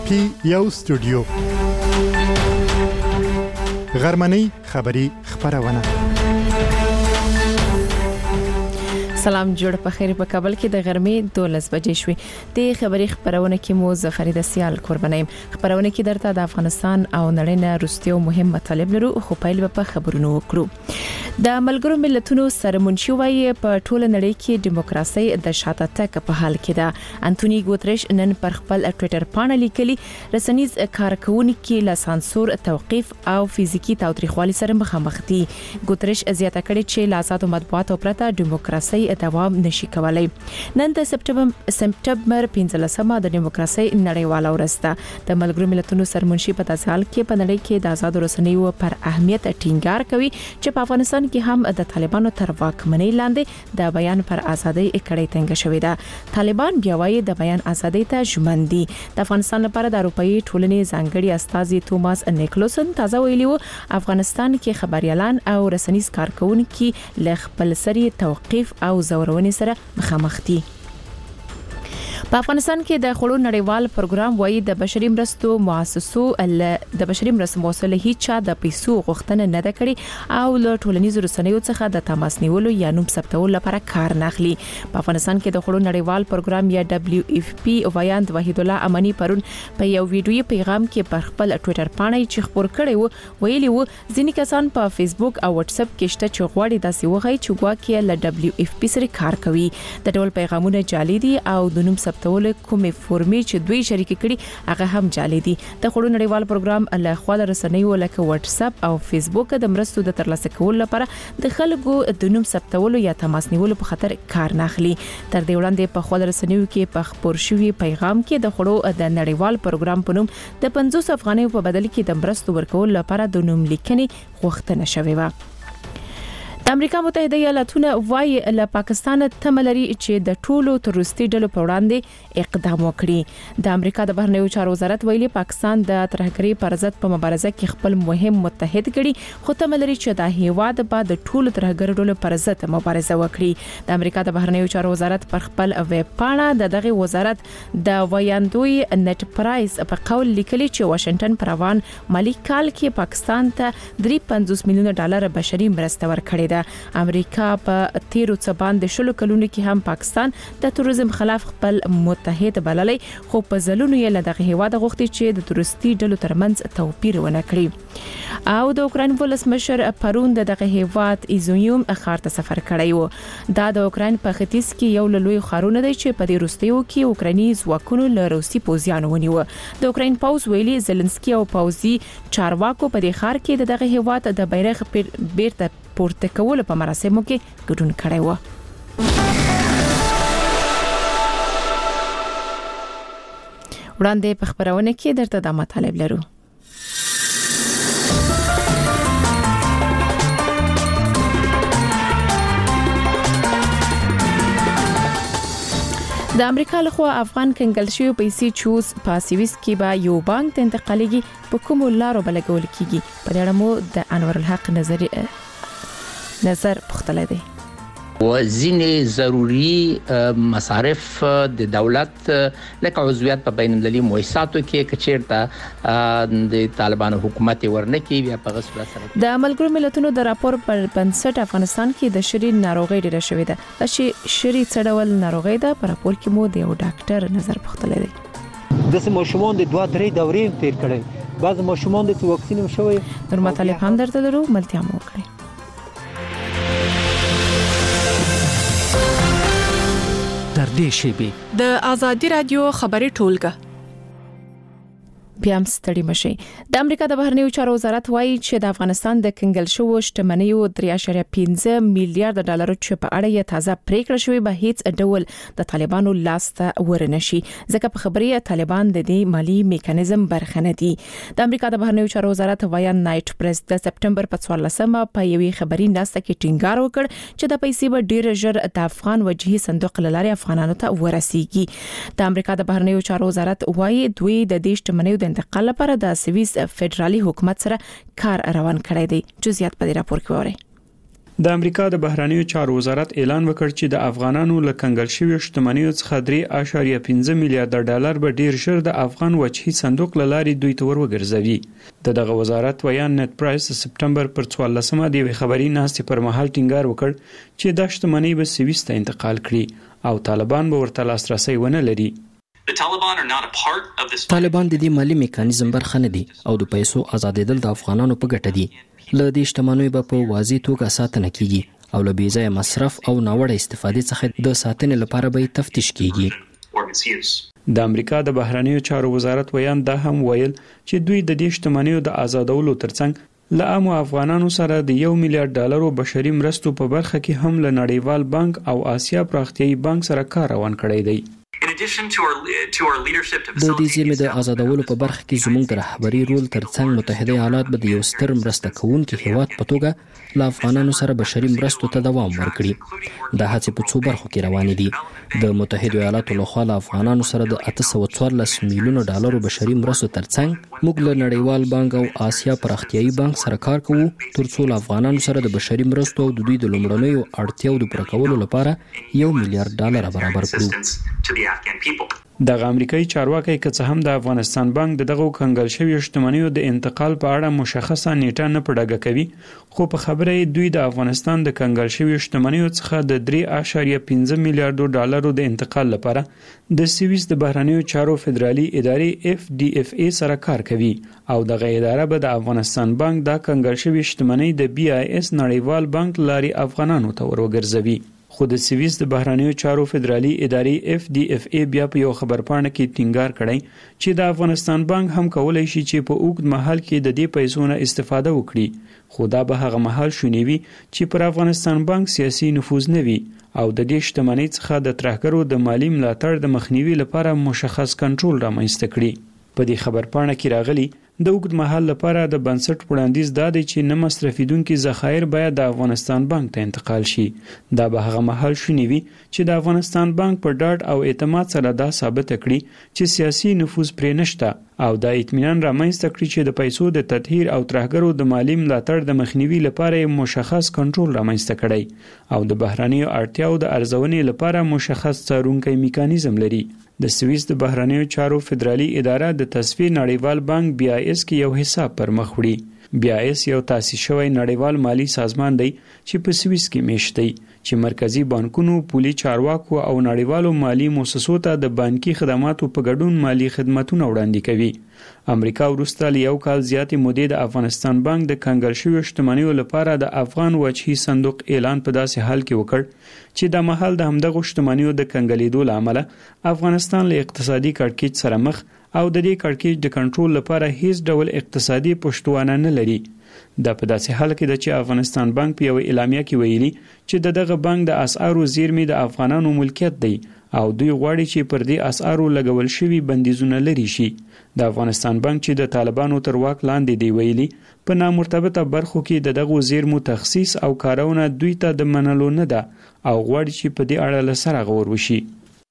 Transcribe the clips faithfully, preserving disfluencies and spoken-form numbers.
پی یو استودیو غرمنۍ خبری خبرونه. سلام جوړ په خیر. په کابل کې د غرمې دولس بجې شوې. د خبري خبرونه کې مو ظفر د سیال قربانیم. خبرونه کې درته د افغانستان او نړۍ نه وروستیو مهم مطالب لرو، خو پیل په خبرونو وکړو. د ملګرو ملتونو سرمنشي وايي په ټوله نړۍ کې دیموکراسي د شاته تګ په حال کې ده. انټونی ګوتریش نن پر خپل ټوئیټر باندې لیکلي رسنیز کارکونکو له سانسور، توقيف او فزیکی تاوتریخوالي سره مخامخ دي. ګوتریش زیاته کړې چې له آزاد مطبوعاتو پرته دیموکراسي دوام نشي کولای. نن د سپټمبر سپټمبر پنځلسمه د دیموکراسي نړیواله ورځ ده. د ملګرو ملتونو سرمنشي په داسې حال کې په نړۍ کې د آزاد رسنیو پر اهمیت ټینګار کوي چې په افغانستان کې هم د طالبانو تر واکمنۍ لاندې د بیان پر ازادۍ کړۍ تنګ شوې ده. طالبان بیا وايي د بیان ازادۍ ته ژمن دي. د افغانستان لپاره د اروپאי ټولنې ځانګړي استازي توماس نیکلوسن تازه ویلي وو افغانستان کې خبريالان او رسنیز کارکونکو له خپل سری توقيف او زورونې سره مخامخ دي. په افغانستان کې د خړو نړیوال پروګرام وایي د بشري مرستو مؤسسو د بشري مرستو موصله هیڅ چا د پیسو غوښتنه نه ده کړې او له ټولنیزو رسنیو څخه د تماس نیولو یا نوم ثبتولو لپاره کار نه اخلي. په افغانستان کې د خړو نړیوال پروګرام یا دبليو اف پی وایاند وحید الله امنی پرون په یو ویډیوي پیغام کې پر خپل ټوئیټر باندې چې خبر کړی وو ویلي وو ځینې کسان په فیسبوک او واتس اپ کې شته چې غواړي داسې وغږی چې ګواکې له دبليو اف پی سره کار کوي. د ټول پیغامونه جعلي دي او د نوم ثبتول کومې فورمې چې دوی شریک کړي هغه هم جعلي دي. د خړو نړیوال پروګرام له خوا د رسنیو لکه واتس اپ او فیسبوک د مرستو د ترلاسه کولو لپاره د خلکو د نوم ثبتولو یا تماس نیولو په خاطر کار نه اخلي. تر دې وړاندې په خوا د رسنیو کې په خبر شوی پیغام کې د خړو د نړیوال پروګرام په نوم د پنځوس افغانیو په بدل کې د مرستو ورکول لپاره د نوم لیکنې غوښتنه شوې و. د امریکا متحده ایالاتونه وايي له پاکستان تمه لري چې د ټولو تروریستي ډلو په وړاندې اقدام وکړي. د امریکا د بهرنیو چارو وزارت ویلي پاکستان د ترهګرۍ پر ضد په مبارزه کې خپل مهم متحد ګڼي، خو تمه لري چې د هیواد په د ټولو ترهګر ډلو پر ضد مبارزه وکړي. د امریکا د بهرنیو چارو وزارت پر خپل ویب پاڼه د دغه وزارت د ویاندوی نت پرایس په قول لیکلي چې واشنگټن پر روان مالی کال کې پاکستان ته درې پنځوس میلیونه ډالر بشري مرسته ورکړې ده. امریکا په تیرو څه باندې شلو کلونو کې هم پاکستان د تروریزم خلاف خپل متحد بللی، خو په ځلونو یې له دغه هیواد غوښتي چې د تروریستي ډلو ترمنځ توپیر ونه کړي. او د اوکراین ولسمشر پرون دغه هیواد ایزومیوم ښار ته سفر کړی و. دا د اوکراین په ختیځ کې یو لوی ښارونه دی چې په دې وروستیو کې اوکرایني ځواکونو له روسي پوځیانو ونیو. د اوکراین پوځ ویلي زيلنسکي او پوځي چارواکو په دې ښار کې دغه هیواد د بیرغ بیرته پورته کول په مراسمو کې ګډون کړی و. وړاندې په خبرونه کې درته د مطالب لرو. د امریکا لخوا افغان کنګل شوی پیسې چوز په سویس کې به یو بانک ته انتقالېږي، په کوم لارو بلګول کیږي. په دې اړه مو د انور الحق نظر نظر پختله دی. وزینې ضروری مصارف د دولت لکه عضویت په بین المللي مؤسساتو کې کچیرته د طالبانو حکومت ورنکي بیا په غوښتنه سره د ملګرو ملتونو د راپور پر بنسټ افغانستان کې د شری ناروغي ډیره شوې ده. چې شری څډول ناروغي ده په راپور کې مو د یو ډاکټر نظر پختله دی. د ماشومان د دوه درې دورې تیر کړي، بعض ماشومان د واکسین هم شوی. نور مطالب هم درته لرو، ملتیا مو وکړئ. تر دې شیبې د ازادي رادیو خبري ټولګه بیا هم ستړي مشي. د امریکا د بهرنیو چارو وزارت وایي چې د افغانستان د کنګل شوو شتمنیو درې اعشاریه پنځه میلیارډ ډالر چې په اړه یې تازه پریکړه شوې به هیڅ ډول د طالبانو لاسته ورنشي، ځکه په خبري طالبان د دې مالی میکانیزم برخه نه دي. د امریکا د بهرنیو چارو وزارت وایان نایټ پریس د سپټمبر په څوارلسمه په یوې خبري ناسته کې ټینګار وکړ چې د پیسې به ډیر ژر د افغان وجهي صندوق لاري افغانانو ته ورسیږي. د امریکا د بهرنیو چارو وزارت وایي دوی د دې شتمنیو د انتقال لپاره د سویس فدرالي حکومت سره کار روان کړی دی. جزئیات په دې راپور کې وره. د امریکا د بهرنیو چارو وزارت اعلان وکړ چې د افغانانو له کنګل شویو شتمنیو څخه درې اعشاریه پنځه میلیارډ ډالر به ډیر ژر د افغان وجهي صندوق له لارې دوی ته ورګرځوي. د دغه وزارت ویان نت پرایس سپټمبر پر څوارلسمه د یوې خبري ناستې پر مهال ټینګار وکړ چې دا شتمنۍ به سویس ته انتقال کړي او طالبان به ورته لاسرسي ونه لري. طالبان د دې مالی میکانیزم برخه نه دي او د پیسو آزادېدل د افغانانو په ګټه دي. له دې شتمنیو به په واضح توګه ساتنه کیږي او له بېځایه مصرف او ناوړه استفادې څخه د ساتنې لپاره به تفتیش کیږي. د امریکا د بهرنیو چارو وزارت ویان دا هم ویل چې دوی د دې شتمنیو د آزادولو ترڅنګ له عامو افغانانو سره د یو میلیارډ ډالرو بشري مرستو په برخه کې هم له نړیوال بانک او آسیا پراختیایي بانک سره کار روان کړی دی. د دې زیرمې د آزادولو په برخه کې زموږ د رهبري رول ترڅنګ متحده ایالات به د یو ستر مرسته کوونکي هیواد په توګه له افغانانو سره بشري مرستو ته دوام ورکړي. دا هڅې په څو برخو کې روانې دي. د متحده ایالاتو لخوا له افغانانو سره د اته سوه څوارلس میلیونو ډالرو بشري مرستو ترڅنګ موږ له نړیوال بانک او آسیا پراختیایي بانک سره کار کوو ترڅو له افغانانو سره د بشري مرستو او د دوی د لومړنیو اړتیاو د پوره کولو لپاره یو میلیارډ ډالر برابر کړو. دغه امریکایي چارواکي که څه هم د افغانستان بانک دغه کنګل شویو شتمنیو د انتقال په اړه مشخصه نیټه نه پړګه کوي، خو په خبره دوی د افغانستان د کنګل شویو شتمنیو څخه د درې اعشاریه پنځه میلیارډ ډالرو د انتقال لپاره د سویس د بهرنیو چارو فدرالي ادارې اف ډي اف ای سره کار کوي او دغه اداره به د افغانستان بانک د کنګل شویو شتمنۍ د بي آی اس نړیوال بانک لاري افغانانو ته ورګرځوي. خو د سویس د بهرنیو چارو فدرالي ادارې اف ډي اف ای بیا په یو خبرپاڼه کې ټینګار کړی چې د افغانستان بانک هم کولای شي چې په اوږد مهال کې د دې پیسو نه استفاده وکړي، خو دا به هغه مهال شونی وي چې پر افغانستان بانک سیاسي نفوذ نه وي او د دې شتمنۍ څخه د ترهګرو د مالی ملاتړ د مخنیوي لپاره مشخص کنټرول رامنځته کړي. په دې خبرپاڼه کې راغلي د اوږد مهال لپاره د بنسټ وړاندیز دا دی چې نه مصرفیدونکي ذخایر باید د افغانستان بانک ته انتقال شي. دا به هغه مهال شونی وي چې د افغانستان بانک په ډاډ او اعتماد سره دا ثابت کړي چې سیاسي نفوذ پرې نشته او دا اطمینان رامنځته کړي چې د پیسو د تطهیر او ترهګرو د مالی ملاتړ د مخنیوي لپاره مشخص کنټرول رامنځته کړي او د بهرنیو اړتیاو د ارزونې لپاره مشخص څارونکي میکانیزم لري. د سویس د بهرنیو چارو فدرالي اداره د تصفیې نړیوال بانک بي آی اس کې یو حساب پر مخ وړي. بي آی اس یو تاسیس شوی نړیوال مالی سازمان دی چې په سویس کې میشت دی چې مرکزی بانکونو، پولي چارواکو او نړیوالو مالی مؤسسو ته د بانکي خدماتو په ګډون مالی خدماتونه وړاندې کوي. امریکا وروسته له یو کال زیاتې مودې د افغانستان بانک د کنګل شویو شتمنیو لپاره د افغان وجهي صندوق اعلان په داسې حال کې وکړ چې د مهال د همدغه شتمنیو د کنګلېدو له امله افغانستان له اقتصادي کړکېچ سره مخ او د دې کړکېچ د کنټرول لپاره هیڅ ډول اقتصادي پشتوانه نه لري. دا په داسې حال کې ده چې افغانستان بانک په یو اعلامیه کې ویلي چې دغه بانک د اسعارو زیرمې د افغانانو ملکیت دی او دوی غواړي چې پر دې اسعارو لګول شوي بندیزونه لري شي. د افغانستان بانک چې د طالبانو تر واک لاندې دی ویلي په نامرتبطه برخو کې د دغه زیرمو تخصیص او کارونه دوی ته د منلو نه ده او غواړي چې په دې اړه له سره غور وشي.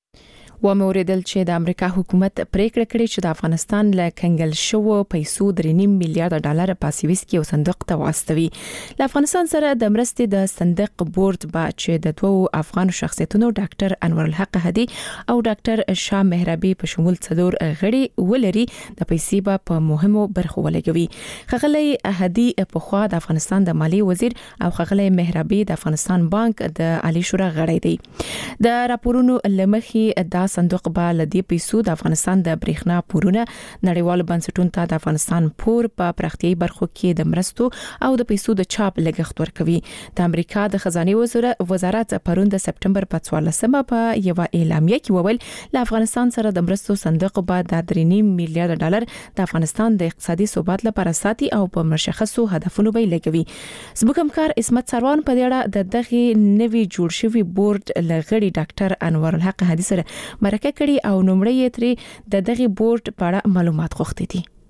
و موریدل چې د امریکا حکومت پریکړه کړې چې د افغانستان له کنګل شوو پیسو درې نیم میلیارډ ډالر په سویس کې یو صندوق ته واستوي. له افغانستان سره د مرستې د صندوق بورډ با چې د دوو افغان شخصیتونو ډاکټر انور الحق هدي او ډاکټر شاه مهربي په شمول څلور غړي ولري د پیسې به په مهمو برخو ولګوي. خغلی هدي په خوا د افغانستان د مالی وزیر او خغلی مهربي د افغانستان بانک د عالی شورا غړی دی. د راپورونو لمخې د صندوق به لدی پیسو د افغانستان د برېښنا پورونه نړیوال بنسټونو ته د افغانستان پور په پراختیایي برخو کې د مرستو او د پیسو د چاپ لګښت ورکوي. د امریکا د خزانه وزارت پرون د سپټمبر په څوارلسمه په یو اعلامیه کې وویل له افغانستان سره د مرستو صندوق به د درې نیم میلیارډ ډالر د افغانستان د اقتصادي ثبات لپاره ساتي او په مشخصو هدفونو به لګوي. زموږ همکار اسمت سروان په دې اړه د دغه نوي جوړ شوی بورډ لغړي ډاکټر انور الحق هدي سره مرکه کړي او نومړی یې ترې د دغه بورډ په اړه معلومات غوښتي دي.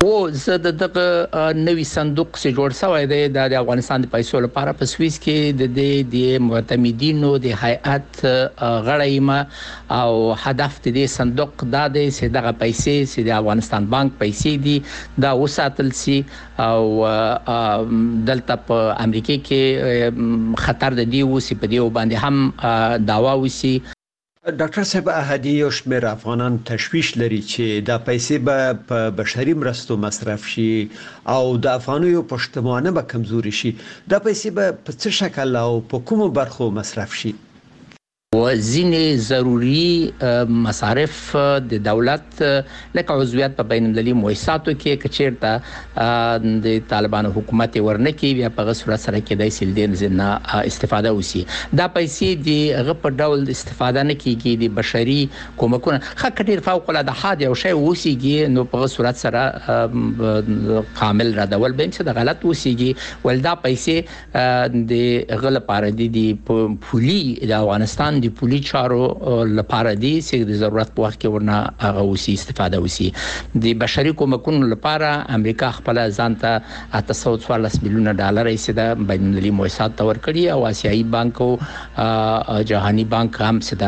او زه د دغه نوي صندوق چې جوړ شوی دی د افغانستان د پیسو لپاره په سویس کې د دې د معتمدینو د هیئت غړی ما او هدف د دې صندوق دا دی چې دغه پیسې چې د افغانستان بانک پیسې دي دا وساتل سي او دلته په امریکا کې خطر د دی وسی په دې باندې هم داوا وسی. ډاکټر صاحب احدی یو شمېر افغانان تشویش لري چې دا پیسې به په بشري مرستو مصرف شي او د افغانیو پښتمانه به کمزوري شي. دا پیسې به په څه شکل او په کومو برخو مصرف شي؟ وزینې ضروري مصارف د دولت لکه عضویت په بین المللي مؤسساتو کې کچیرته د طالبانو حکومت ورنکي بیا په صورت سره کې د سیلدین زنا استفاده وسی. دا پیسې د غ په ډول استفاده نه کیږي د بشري کومکونه خا کډیر فوق العاده حاد او شی وسیږي نو په صورت سره کامل ردول به چې د غلط وسیږي ول دا پیسې د غ لپاره د پولي د افغانستان د پولي چارو لپاره دي چې د ضرورت په وخت کې ورنه هغه وسی استفاده وسی. د بشري کومکونو لپاره امریکا خپل ځان ته اته سوه څوارلس میلیونه ډالر یې د بین المللي مؤسسات ته ورکړي او آسیایي بانک او جهاني بانک هم چې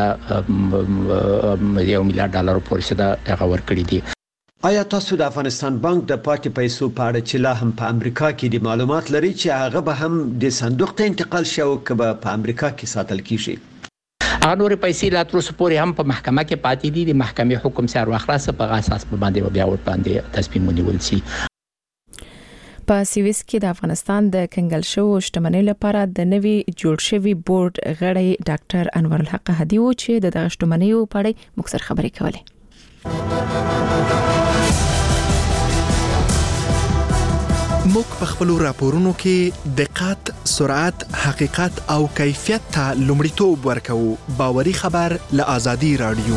د یو میلیارډ ډالر پورې د هغه ورکړي دي. آیا تاسو د افغانستان بانک د پاتې پیسو په اړه چې لا هم په امریکا کې د معلومات لري چې هغه به هم د صندوق ته انتقال شي او که په امریکا کې ساتل کیږي؟ هغه نور پیسې لا تر اوسه پورې هم په محکمه کې پاتې دي. د محکمې حکم سره واخلاص په اساس په باندې بیا ور باندې تصمیم ونیول شي. په سویس کې د افغانستان د کنګل شو شتمنۍ لپاره د نوي جوړ شوی بورډ غړی ډاکټر انور الحق هدی و چې د دغه شتمنۍ په اړه مختصر خبرې کولې. موږ په خپل راپورونو کې دقت، سرعت، حقیقت او کیفیت ته لومړیتوب ورکوو. باوري خبر له آزادي رادیو.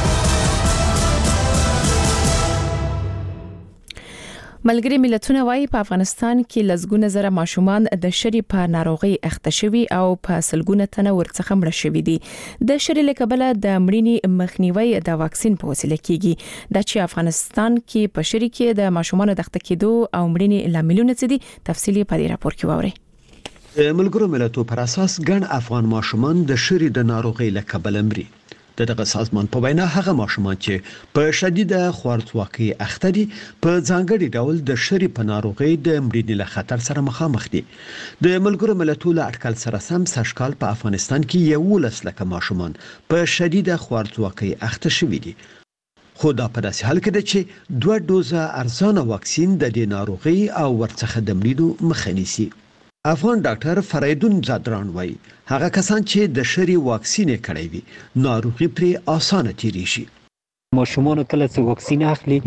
ملګری ملتونه وايي په افغانستان کې لزګونه زره ماشومان د شری په ناروغي اخته شوي او په سلګونه تنه ورڅخه مړه شوي دي. د شری له کبله د مړینې مخنیوي د واکسین په وسیله کیږي. د چې افغانستان کې په شری کې د ماشومان د اخته کېدو او مړینې لاملونه څه دي تفصیلی په دې راپور کې واوري. ملګرو ملتونو پر اساس ګڼ افغان ماشومان د شری د ناروغي له کبله مري. دغه سازمان په وینا هغه ماشومان چې په شدیده خوارځواکۍ اخته دي په ځانګړي ډول د شری په ناروغي د مړینې له خطر سره مخامخ دي. د ملګرو ملتونو اټکل سره سم سږکال په افغانستان کې یولس لکه ماشومان په شدیده خوارځواکۍ اخته شوي دي. خو دا په داسې حال کې ده چې دوه دوزه ارزانه واکسین د دې ناروغي او ورڅخه د مړینو مخه نیسي. افغان ډاکټر فریدون زادران وایي هغه کسان چې د شری واکسین کړی وي ناروغي پرې اسانه تیری شي. ماشومان کله چې واکسین اخلي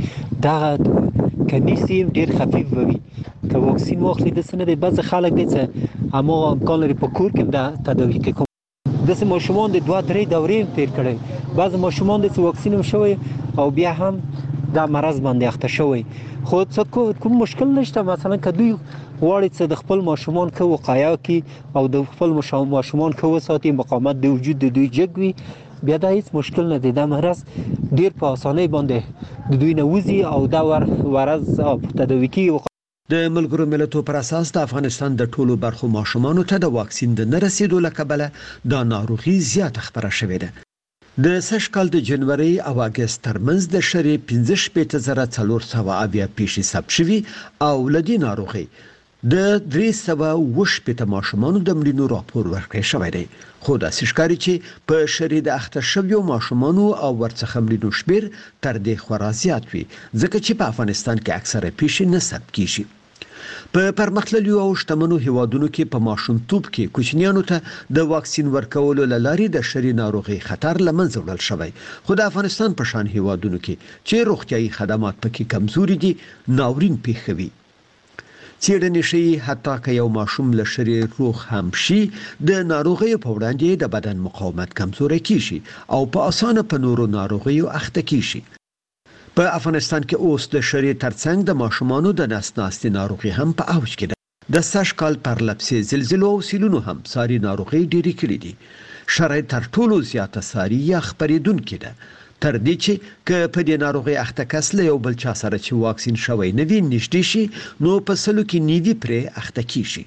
دا کمیسي ډیر خفیف وي. که واکسین واخلي د سنه د بعض خلک دي چې اما امکان لري په کور کې دا تداوی کوي. د ماشومان د دوه درې دورې تیر کړي. بعض ماشومان د واکسین هم شوی او بیا هم دا مرض باندې اخته شوی. خو څه کوم مشکل نشته. مثلا کدی غواړي چې د خپل ماشومان کو وقایه کی او د خپل ماشومان کو ساتي مقاومت د وجود د دوی جګوي بیا دا هیڅ مشکل نه دی. دا مرض ډیر په اسانۍ باندې د دوی نه وزي او دا ور ورز او تداوی کی. د ملګرو ملتونو پر اساس د افغانستان د ټولو برخو ماشومانو ته د واکسین د نه رسیدو لکبله دا ناروغي زیاته خبره شوې ده. د سږکال د جنوري او اگست ترمنځ د شری پنځه شپېته زره څلور سوه اویا پیښې ثبت شوي او لدی ناروغي د درې سوه اوه شپېته ماشومانو د مړینو راپور ورکړی شوی دی. خو داسې ښکاري چې په شری د اخته شویو ماشومانو او ورڅخه مړینو شمېر تر دې خورا زیات وي ځکه چې په افغانستان کې اکثره پیښې نه ثبت کیږي. په پرمختللو او شتمنو هیوادونو کې په ماشومتوب کې کوچنیانو ته د واکسین ورکولو لاري د شری ناروغي خطر لمنځه وړل شوی. خو د افغانستان په شان هیوادونو کې چې روغتيایي خدمات پکې کمزوري دي ناورین پیښوي. څېړنې ښيي حتی که یو ماشوم له شری روغ هم شي د ناروغي په وړاندې د بدن مقاومت کمزوري کیږي او په اسانه په نورو ناروغیو اخته کیږي. په افغانستان کې اوس د شری ترڅنګ د ماشومانو د نس ناستي ناروغي هم په اوج کې ده. د سږکال پر لپسې زلزلو او سیلونو هم ساري ناروغي ډېرې کړې دي. شری تر ټولو زیاته ساري یا خپرېدونکې ده. تر دې چې ک په دې ناروغي اخته کس له یو بل چا سره چې واکسین شوی نه وي نشته شي نو په سلو کې نیوي پرې اخته کیږي.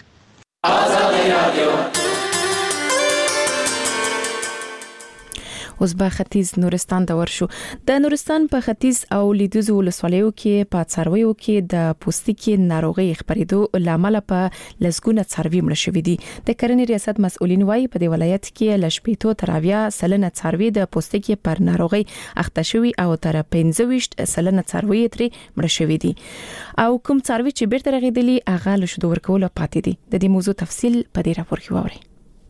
اوس به ختیځ نورستان ته ورشو. د نورستان په ختیځ او لیدوز ولسوالیو کې په څارویو کې د پوستکي ناروغي خبرېدو لامل په لسګونه څاروي مړ شوي دي. د کرنې ریاست مسؤلین وايي په دې ولایت کې لشپېتو تراویا سلنه څاروي د پوستکي پر ناروغي اخته شوي او تر پنځه ویشت سلنه څاروي ترې مړ شوي دي او کوم څاروي چې بیرته رغېدلي هغه له شیدو ورکولو پاتې دي. د دې موضوع تفصیل په دې راپور کې واورئ.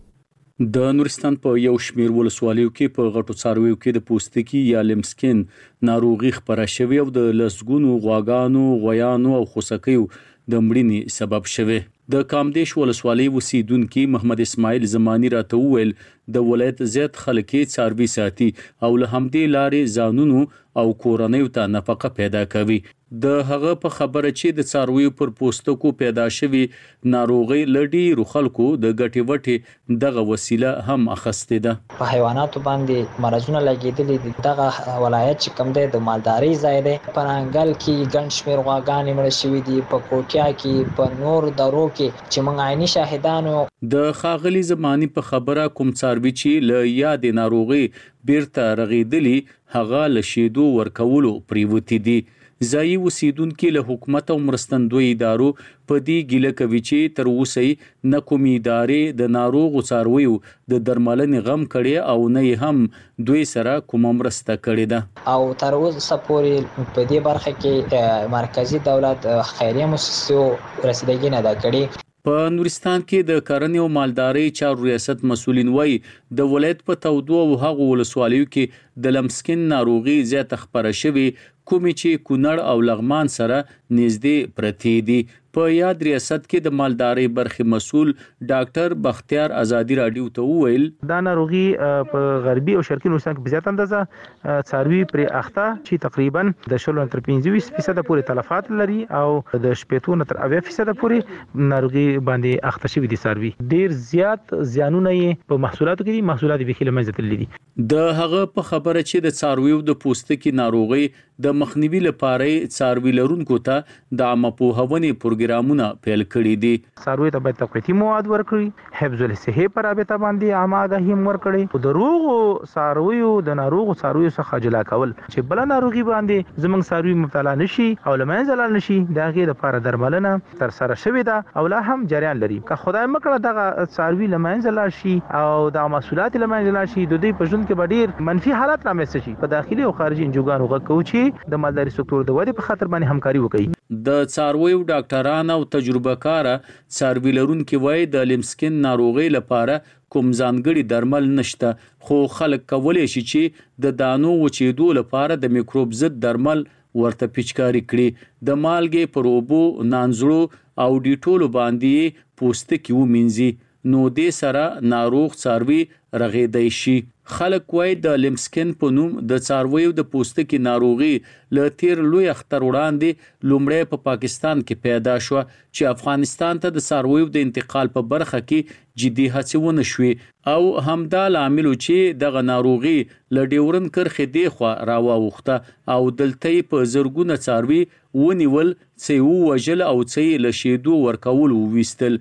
د نورستان په یو شمیر ولسوالیو کې په غټو څارویو کې د پوستکي یا لمسکین ناروغي خبره شوې او د لسګونو غواګانو، غویانو او خوسکیو د مړینې سبب شوه. د کامدیش ولسوالۍ اوسیدونکو محمد اسماعیل زمانی راته وویل د ولایت زیات خلک څاروي ساتي او له همدې لارې ځانونو او کورنیو ته نفقه پیدا کوي. د هغه په خبره چې د څارویو پر پوستکو پیدا شوی ناروغي لډي خلکو د ګټي وټي دغه وسیله هم اخسته ده. په حیواناتو باندې مرزونه لګیدلي دي. دغه ولایت چې کوم دی د مالداري ځای دی. په انګل کې ګڼ شمېر غواګانې مړ شوي دي. په کوټیا کې په نور درو کې چې موږ عیني شاهدانو. د خاغلی زمانی په خبره کوم څاروي چې له یاد ناروغي بیرته رغیدلی هغه له شیدو ورکولو پریوتی دي. ځایي اوسیدونکو له حکومت او مرستندوی ادارو په دې ګیله کوي چې تر اوسه نه کومې ادارې د ناروغ څارویو د درملنې غم کړي او نه هم دوی سره کوم مرسته کړي ده او تر اوسه پورې په دې برخه کې مرکزی دولت خیریه مؤسسو رسیدګي نه دا کړي. په نورستان کې د کرنې او مالدارۍ چارو ریاست مسؤلین وایي د ولایت په تودو او هغو ولسوالیو کې د لمسکین ناروغي زیات خبره شوي کومې چې کونړ او لغمان سره نږدې پرتې دي. په یاد ریاست کې د مالدارۍ برخې مسؤل ډاکټر بختیار آزادی رادیو ته وویل دا ناروغي په غربي او شرقي نورستان کې بزیات اندازه څاروي پر اخته چې تقریبا د شلو تر پنځه فیصد پورې تلفات لري او د شپږ تر اویا فیصد پورې ناروغي باندې اخته شوی دي. څاروي ډیر زیات زیانونه یې په محصولاتو کې دي. محصولات به خله منځ تللي دي. د هغه په خبره چې د څارویو د پوستکي ناروغي د مخنیوي لپاره څاروي لرونکو ته د عامه پوهاونې پروګرامونه پیل کړي دي. څاروي ته باید تقویتي مواد ورکړي. حفظ الصحه پر رابطه باندې عامه آگاهي ورکړي. د روغو څارویو د ناروغو څارویو څخه جلا کول چې بل ناروغي باندې زمنګ څاروي مبتلا نشي او لمنځه لاړ نشي دغه لپاره درملنه تر سره شوې ده او لا هم جریان لري. که خدای مکړه دغه څاروي لمنځه لاړ شي او د محصولات لمنځه لاړ شي د دوی په ژوند کې به ډیر منفي حالات رامنځته شي. په داخلي او خارجي انجوګانو غوښتو چې د مالداري سکتور د ودې په خاطر باندې همکاري وکړي. د څارویو ډاکټران او تجربه کار څاروي لرونکو وایي د لمسکین ناروغي لپاره کوم ځانګړي درمل نشته خو خلک کولای شي چې د دانو وچېدو لپاره د میکروب ضد درمل ورته پیچکاری کړي. د مالګې پر اوبو نانزړو او ډیټولو باندې پوستکي ومنځي نو دې سره ناروغ څاروي رغېدای شي. خلک وایي د لمسکین په نوم د څارویو د پوستکي ناروغي له تیر لوی اختر وړاندې لومړی په پاکستان کې پیدا شو چې افغانستان ته د څارویو د انتقال په برخه کې جدي هڅې ونه شوې او همدا لامل چې دغه ناروغي له ډیورن کرخې دی خو راووخته او دلته په زرګونه څاروي ونیول چې ووجل او چې له شیدو ورکول وویستل.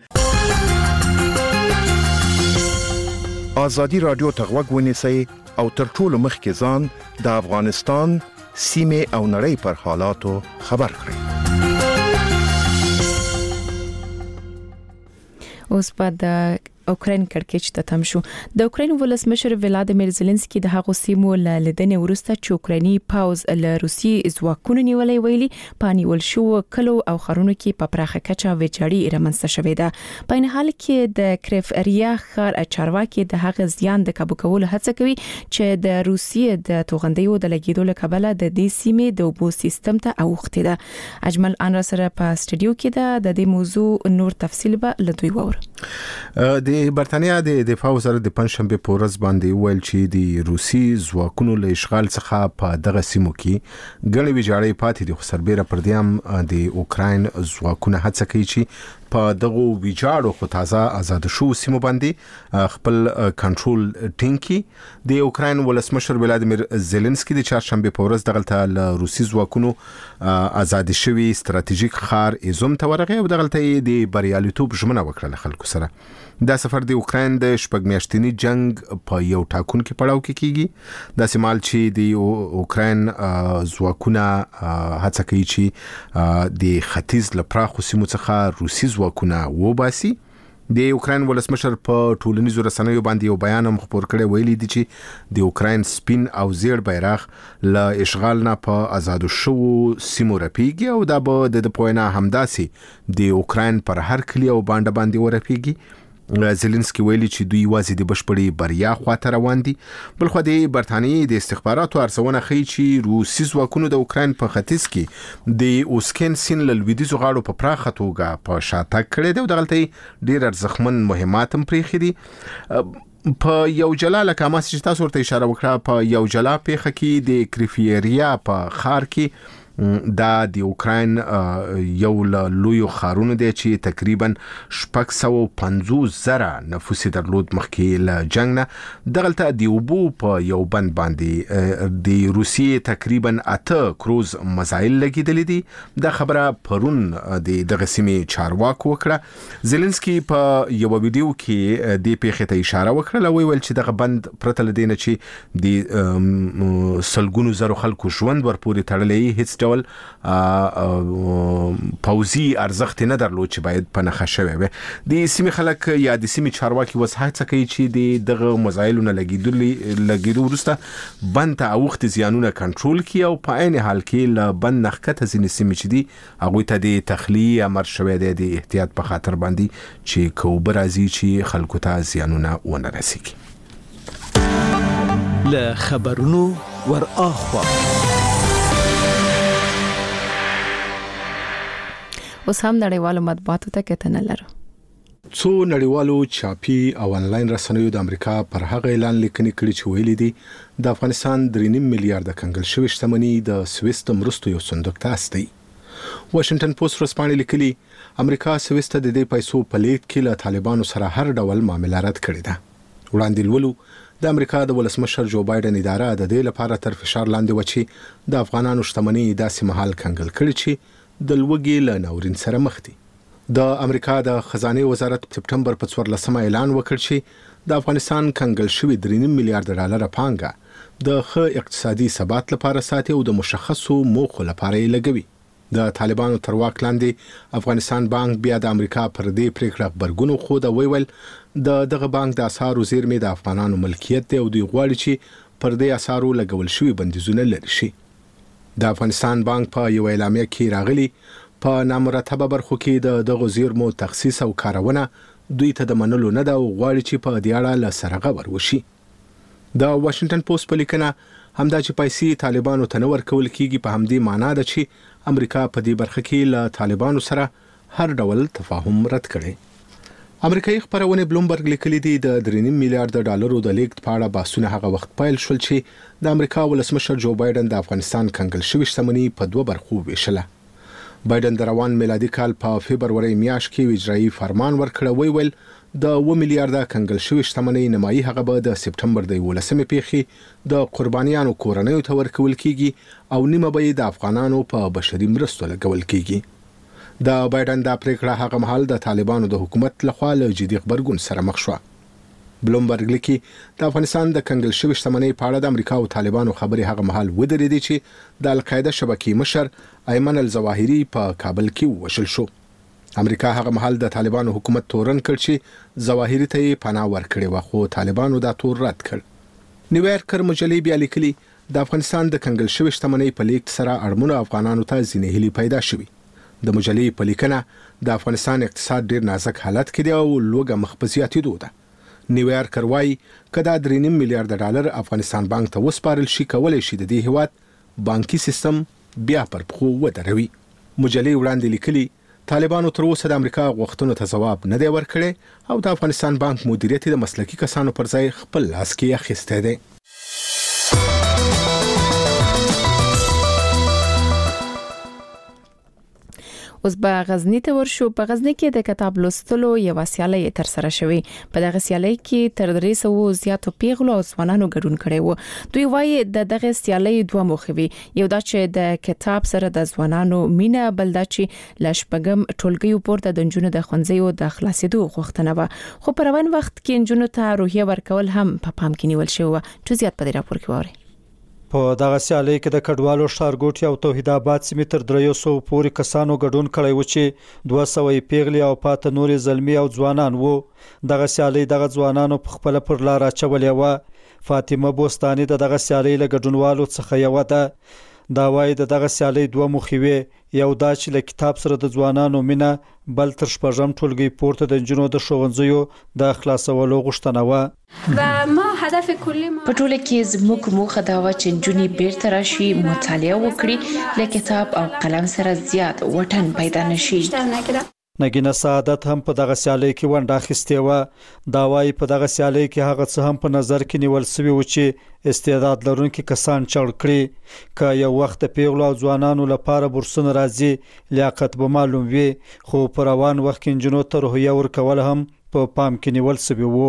آزادی رادیو ته غوږ ونیسئ او تر ټولو مخکې ځان د افغانستان سیمې او نړۍ پر حالاتو خبر کړئ. اوس په د اوکراین کړکېچ ته تم شو. د اوکراین ولسمشر ولادیمیر زيلنسکي د هغو سیمو له لیدنې وروسته چې اوکرایني پاوز له روسي ځواکونو نیولې ویلي په نیول شو کلو او خرونو کې په پراخه کچه ویجاړي رامنځته شوې ده. په این حال کې د کریف اریا خار چارواکي د هغه زیان د کابو کولو هڅه کوي چې د روسیې د توغندیو د لګیدو لپاره د دې سیمې د اوبو سیستم ته اوختي ده. اجمل ان سره په استودیو کې ده. د دې موضوع نور تفصیل به لدوی وور. د برتانیا د دفاع وزارت د پنځشنبه په ورځ باندې ویل چې د روسي ځواکونو له اشغال څخه په دغه سیمو کې ګڼې ویجاړۍ پاتې دي. خو سربېره پر دې هم د اوکراین ځواکونه هڅه کوي چې په دغه ویجاړو خو تازه آزاد شو سیمو باندې خپل کنټرول ټینګي. د اوکراین ولسمشر ولادیمیر زيلنسکي د چهارشنبه په ورځ دغلته له روسي ځواکونو آزاد شوی ستراتیژیک خار ایزوم ته ورغی او دغلته د بریالیتوب ژمنه وکړه خلکو سره. دا سفر د اوکراین د شپږ میاشتنی جنگ په یو ټاکونکي پړاو کې کیږي. د سیمال چې د اوکراین ځواکونه هڅه کوي چې د ختیځ لپاره سیمو څخه روسي ځواکونه وباسي. د اوکراین ولسمشر په ټولنیزو رسنیو باندې یو بیان هم خپور کړی، ویلي دی چې د اوکراین سپین او زیړ بیرغ له اشغال نه په آزاد شو سیمو رپیږي او دا به د پوینا همداسي د اوکراین پر هر کلی او باندې باندې ورپیږي. زيلنسکي ویلي چې دوی وازي د بشپړي بریا خواته روان دي. بل خو د برتانیې د استخباراتو ارزونه ښیي چې روسي ځواکونو د اوکراین په ختیځ کې د اوسکین سین له لویدیځو غاړو په پراخه توګه په شاتګ کړی دی او دغلته ډیر ارزښتمن مهمات هم پرېښي دي. په یو جلا لکه ما چې تاسو ورته اشاره وکړه، په یو جلا پیښه کې د کریفیریا په خار کې دا د اوکراین یو لوی خارونه دی چې تقریبا شپږ سوه او پنځوس زره نفوس درلود مخکې له جنگ نه. دغلته د اوبو په یو بند باندې د روسیې تقریبا اته کروز مزایل لګیدلې دي. دا خبره پرون د دغه سیمې چارواکو وکړه. زيلنسکي په یو ویډیو کې د پیښې ته اشاره وکړه، ویل چې دغه بند پرته لدینه چې د سلګونو زرو خلکو ژوند ورپورې تړلې هیڅ ډول پوزي ارزښت نه درلود چې باید په نخښه شوی وي. د سیمې خلک یا د سیمې چارواکي وضاحت کوي چې د دغه مزایلو نه لګیدلې لګیدو وروسته بند ته اوخت زیانونه کنټرول کړي او په عین حال کې له بند نخکته ځینې سیمې چې دي هغوی ته د تخلیه امر شوی دی د احتیاط په خاطر باندې چې کوبه راځي چې خلکو ته زیانونه ونه رسیږي. له خبرونو ور اخوا اوس هم نړیوالو مطبوعاتو ته کتنه لرو. څو نړیوالو چاپی او انلاین رسنیو د امریکا پر هغه اعلان لیکنې کړي چې ویلي دي د افغانستان درې نیم میلیارډ کنګل شوی شتمنۍ د سویس د مرستو یو صندوق ته استي. واشنگټن پوسټ ورسپانې لیکلي امریکا سویس ته د دې پیسو په لیږد کې له طالبانو سره هر ډول معامله رد کړې ده. وړاندې لولو د امریکا د ولسمشر جو بایدن اداره د دې لپاره تر فشار لاندې و چې د افغانانو شتمنۍ داسې مهال کنګل کړي چې د لوګي له ناورین سره مخ دي. د امریکا د خزانه وزارت سپټمبر په څوارلسمه اعلان وکړ چې د افغانستان کنګل شوی درې نیم میلیارډ ډالر پانګه د ښه اقتصادي ثبات لپاره ساتي او د مشخصو موخو لپاره یې لګوي. د طالبانو تر واک لاندې افغانستان بانک بیا د امریکا پر دې پریکړه خبرګون خو د ویول د دغه بانک د اسعارو زیرمې د افغانانو ملکیت دی او دوی غواړي چې پر دې اسعارو لګول شوی بندیزونه لري شي. د افغانستان بانک په یو اعلامیه کې راغلي په نامرتبه برخو کې د دغه زیرمو تخصیص او کارونه دوی ته د منلو نه ده او غواړي چې په دې اړه له سره غور وشي. د واشنگټن پوسټ په لیکنه همدا چې پیسې طالبانو ته نه ورکول کیږي په همدې معنا ده چې امریکا په دې برخه کې له طالبانو سره هر ډول تفاهم رد کړي. امریکایي خبرونه بلومبرګ لیکلي دي د درې نیم میلیارډ ډالرو د لیږد په اړه بحثونه هغه وخت پیل شول چې د امریکا ولسمشر جو بایدن د افغانستان کنګل شوی شتمنۍ په دوه برخو ویشله. بایدن د روان میلادي کال په فبرवरी میاشت کې اجرایي فرمان ورکړ، ویل د اوه میلیارډ کنګل شوی شتمنۍ نمایي هغه به د سپټمبر د یولسمې پیښې د قربانیانو کورنیو ته ورکول کیږي او نیمه به د افغانانو په بشري مرستو لګول کیږي. د بایدن د پریکړه هغه مهال د طالبانو د حکومت لخوا له جدي خبرګون سره مخ شو. بلومبرګ لیکي د افغانستان د کنګل شوی شتمنۍ په اړه د امریکا او طالبانو خبرې هغه مهال ودرېدې چې د القاعده شبکې مشر ایمن الظواهری په کابل کې وشل شو. امریکا هغه مهال د طالبانو حکومت تورن کړ چې ظواهری ته پناه ورکړي و خو طالبانو دا تور رد کړ. نیویارکر مجلې بیا لیکلي د افغانستان د کنګل شوی شتمنۍ په لیږد سره اړمنو افغانانو ته ځینې هیلې پیدا شوي. د مجلې په لیکنه د افغانستان اقتصاد ډیر نازک حالت کې دی او لوګه مخ په زیاتېدو ده. نیویارکر وايي کدا درې نیم میلیارډ ډالر افغانستان بانک ته وسپارل شي کولای شي د دې هیواد بانکي سیستم بیا پر پخو ودروي. مجلې وړاندې لیکلي طالبانو تر اوسه د امریکا غوښتنو ته ځواب نه دی ورکړی او د افغانستان بانک مدیریت د مسلکي کسانو پر ځای خپل لاس کې اخیسته دی. اوس به غزنی ته ورشو. په غزنی کې د کتاب لوستلو یو سیالي تر سره شوې. په دغه سیالي کې تر درې سوه زیاتو پیغلو او ځوانانو ګډون کړي وو. دوی وایي د دغه سیالي دوه موخې وي. یو دا چې د کتاب سره د ځوانانو مینه، بل دا چې لشپګم ټولګي پورته د جنونو د خونځیو د خلاصېدو غوښتنه و. خو په روان وخت کې جنونو ته روحیه ورکول هم په پام کې نیول شوی و. جزئیات په دې راپور کې وره. په دغه سیالي کې د کډوالو ښارګوټي او توحید آباد سیمې تر درې سوه پورې کسانو ګډون کړی و چې دوه سوه پیغلي او پاته نورې زلمی او ځوانان وو. دغه سیالي دغه ځوانانو په خپل پر لار اچولې و. فاطمه بوستاني د دغه سیالي له ګډونوالو څخه یو ده. دا وایي د دغه سیالي دوه موخې وي. یو دا چې له کتاب سره د ځوانانو مینه، بل تر شپږم ټولګي پورته د جنونو د ښوونځیو د خلاصولو غوښتنه و. و ما هدف کلی ما په ټوله کې زموږ موخه دا و چې جنونې بیرته راشي، مطالعه وکړي، له کتاب او قلم سره زیات وټن پیدا نشي. نګینه سعادت هم په دغه سیالي کې ونډه اخیستې و. دا وایي په دغه سیالي کې هغه څه هم په نظر کې نیول شوي و چې استعداد لرونکي کسان چړ کړي. که یو وخت د پیغلو او ځوانانو لپاره بورسونه راځي، لیاقت به معلوم وي، خو په روان وخت کې نجونو ته روحیه ورکول هم په پام کې نیول شوي وو.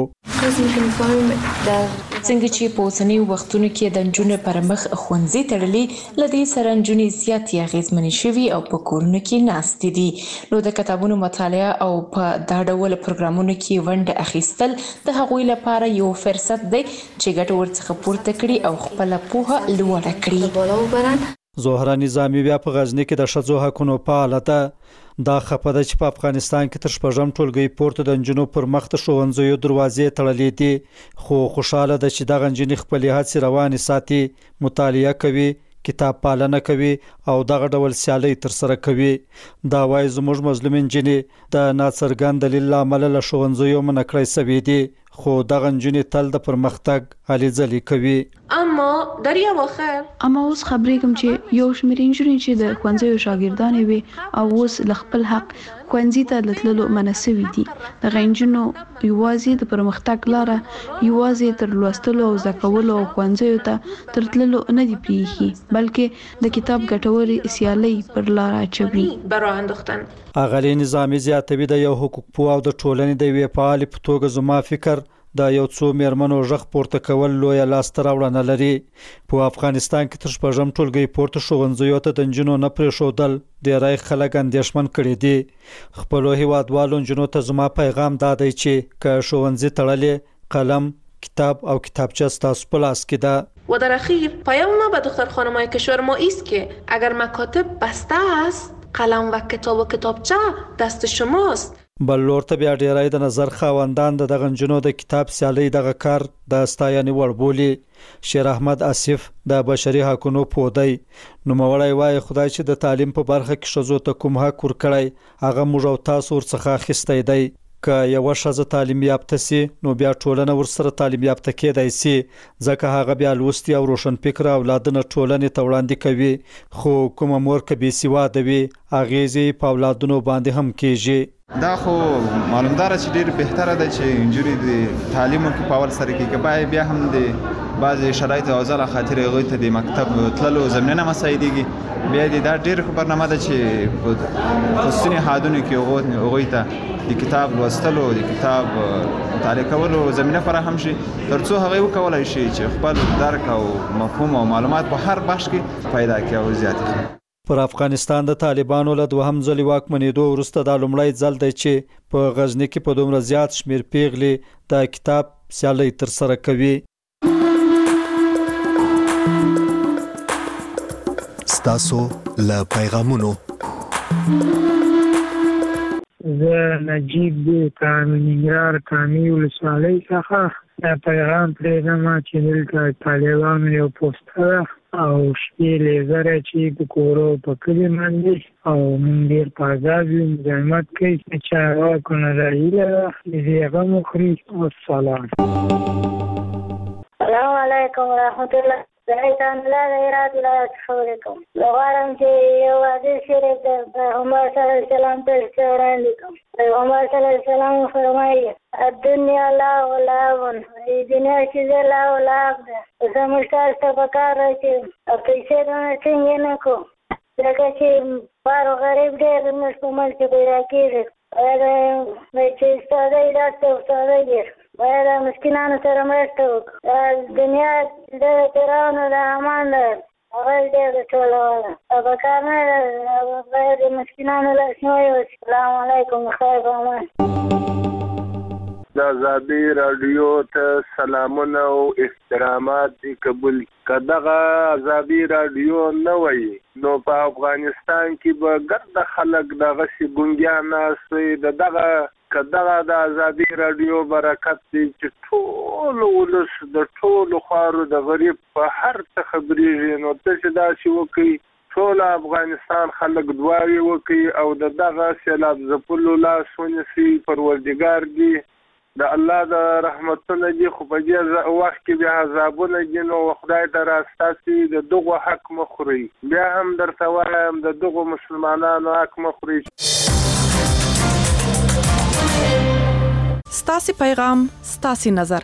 څنګه چې په اوسنی وختونو کې د نجونو پر مخ خوندزي تړلې، لدې سره نجونې زیاتې اغیزمنې شوي او په کورونو کې ناستې دي. نو د کتابونو مطالعه او په دا ډول پروګرامونو کې ونډه اخیستل د هغوی لپاره یو فرصت دی چې ګټه ورڅخه پورته کړي او خپل پوهه لوړه کړي. زهره نظامی بیا په غزنی کې د ښځو حقونو فعاله ده. دا خبره ده چې په افغانستان کې تر شپږم ټولګي پورته د نجونو پر مخ د ښوونځیو دروازې تړلې دي، خو خوشاله ده چې دغه نجونې خپلې هڅې روانې ساتي، مطالعه کوي، کتاب پالنه کوي او دغه ډول سیالي تر سره کوي. دا وایي زموږ مظلوم نجونې د ناڅرګند دلیل له امله له ښوونځیو منع کړای شوي دي، خو دغه نجونې تل د پرمختګ هلې ځلې کوي. اما در یو اخر اما اوس خبرې کوم چې یو شمېر نجونې چې د ښوونځیو شاګردانې وي او اوس له خپل حق ښوونځي ته د تللو منع شوي دي. دغه نجونو یوازې د پرمختګ لاره یوازې تر لوستلو او زده کولو او ښوونځیو ته تر تللو نه دي پرېښي، بلکې د کتاب ګټورې سیالۍ پر لاره اچوي. برای انداختن اغلی نظامی زیاتوي د یو حقوق پوه او د ټولنې د یوې فعالې په توګه زما فکر د یو څو میرمنو غږ پورته کول لویه لاسته راوړنه لري. په افغانستان کې تر شپږم ټولګي پورته ښوونځیو ته د نجونو نه پرېښودل ډېری خلک اندېښمن کړي دي. خپلو هیوادوالو نجونو ته زما پیغام دا دی چې که ښوونځي تړلې، قلم، کتاب او کتابچه ستاسو په لاس کې ده. و در اخیر پیام ما به دختر خانم‌های کشور ما است که اگر مکاتب بسته است، قلم و کتاب و کتابچه دست شماست. بل لور ته بیا ډیری د نظر خاوندان د دغه نجونو د کتاب سیالۍ دغه کار د ستاینې وړ بولي. شیر احمد آصف د بشري حقوقو پوهی نوموړی وایي خدای چې د تعلیم په برخه کې ښځو ته کوم حق ورکړی هغه موږ او تاسو ورڅخه اخیستی دی. که یوه ښځه تعلیم یافته سي نو بیا ټولنه ورسره تعلیم یافته کېدای سي، ځکه هغه بیا لوستي او روشن فکره اولادونه ټولنې ته وړاندې کوي. خو کومه مور که بې سواده وي اغیزې په اولادونو باندې هم کېږي. دا خو معلوم داره چې ډېر بهتره ده چې نجونې د تعلیم کې په اول سره کې که باید بیا هم د بعضې شرایط او ځله خاطر هغوی ته د مکتب تللو زمینه نه مساعدېږي. بیا دې دا ډېر برنامه ده چې په خصوصي نهادونو کې هغوی ته د کتاب لوستلو، د کتاب مطالعه کولو زمینه فراهم شي، تر څو هغوی وکولی شي چې خپل درک او مفهوم او معلومات په هر بخش کې پیدا کړي او زیات کړي. پر افغانستان د طالبانو له دوهم ځلې واکمنېدو وروسته دا لومړی ځل دی چې په غزني کې په دومره زیات شمېر پیغلې د کتاب سیالۍ ترسره کوي. ستاسو له پیغامونو زه نجیب دی کامنګرار کامي ولسوالۍ څخه دا پیغام پرېږدم چې دلته طالبانو یو پوسټه ده او شپې لیزره چې په کورو په کلي باندې او موږ ډېر په عذاب یو، مزاحمت کوي. چارواکو نه دا هیله ده چې دې غم وخوري. والسلام. السلام علیکم ورحمت الله. زایتان لا غیرات لا تحولکم. لغارم چې یو حدیث شریف د پیغمبر صلی الله علیه وسلم ته وړاندې کوم. پیغمبر صلی الله علیه وسلم فرمایي الدنیا لعب و لعب، دنیا چې لعب و لعب ده. زموږ تاسو ته پکار دی چې پیسې دونه څنګه نه کو لکه چې بار غریب ډېر موږ په منځ کې پیدا کېږي. باید چې استادۍ داسې استادۍ ډېر باید مسکینانو سره مرسته وکړو. دنیا د پیرانو د امان ده هغه ډېر ټولوله او په کار نه ده باید د مسکینانو لاسنیوی وشي. السلام علیکم خیر او امان. د آزادۍ راډیو ته سلامونه او احترامات دي قبول. که دغه آزادۍ راډیو نه وای نو په افغانستان کې به ګرده خلک دغسې ګونګیان ناست وي. د دغه که دغه د آزادۍ راډیو برکت دی چې ټول ولس د ټولو خوارو د غریب په هر څه خبرېږي. نو تاسې داسې وکړئ ټول افغانستان خلک دعاوې وکړي او د دغه سیلاب ځپلو لاس ونیسي. پروردګار دی د الله د رحمتونه دي خو په دې وخت کې بیا عذابونه دي. نو خدای ته راستاسي د دغو حق مه خورئ. بیا هم درته وایم د دغو مسلمانانو حق مه خورئ. ستاسې پیغام ستاسې نظر.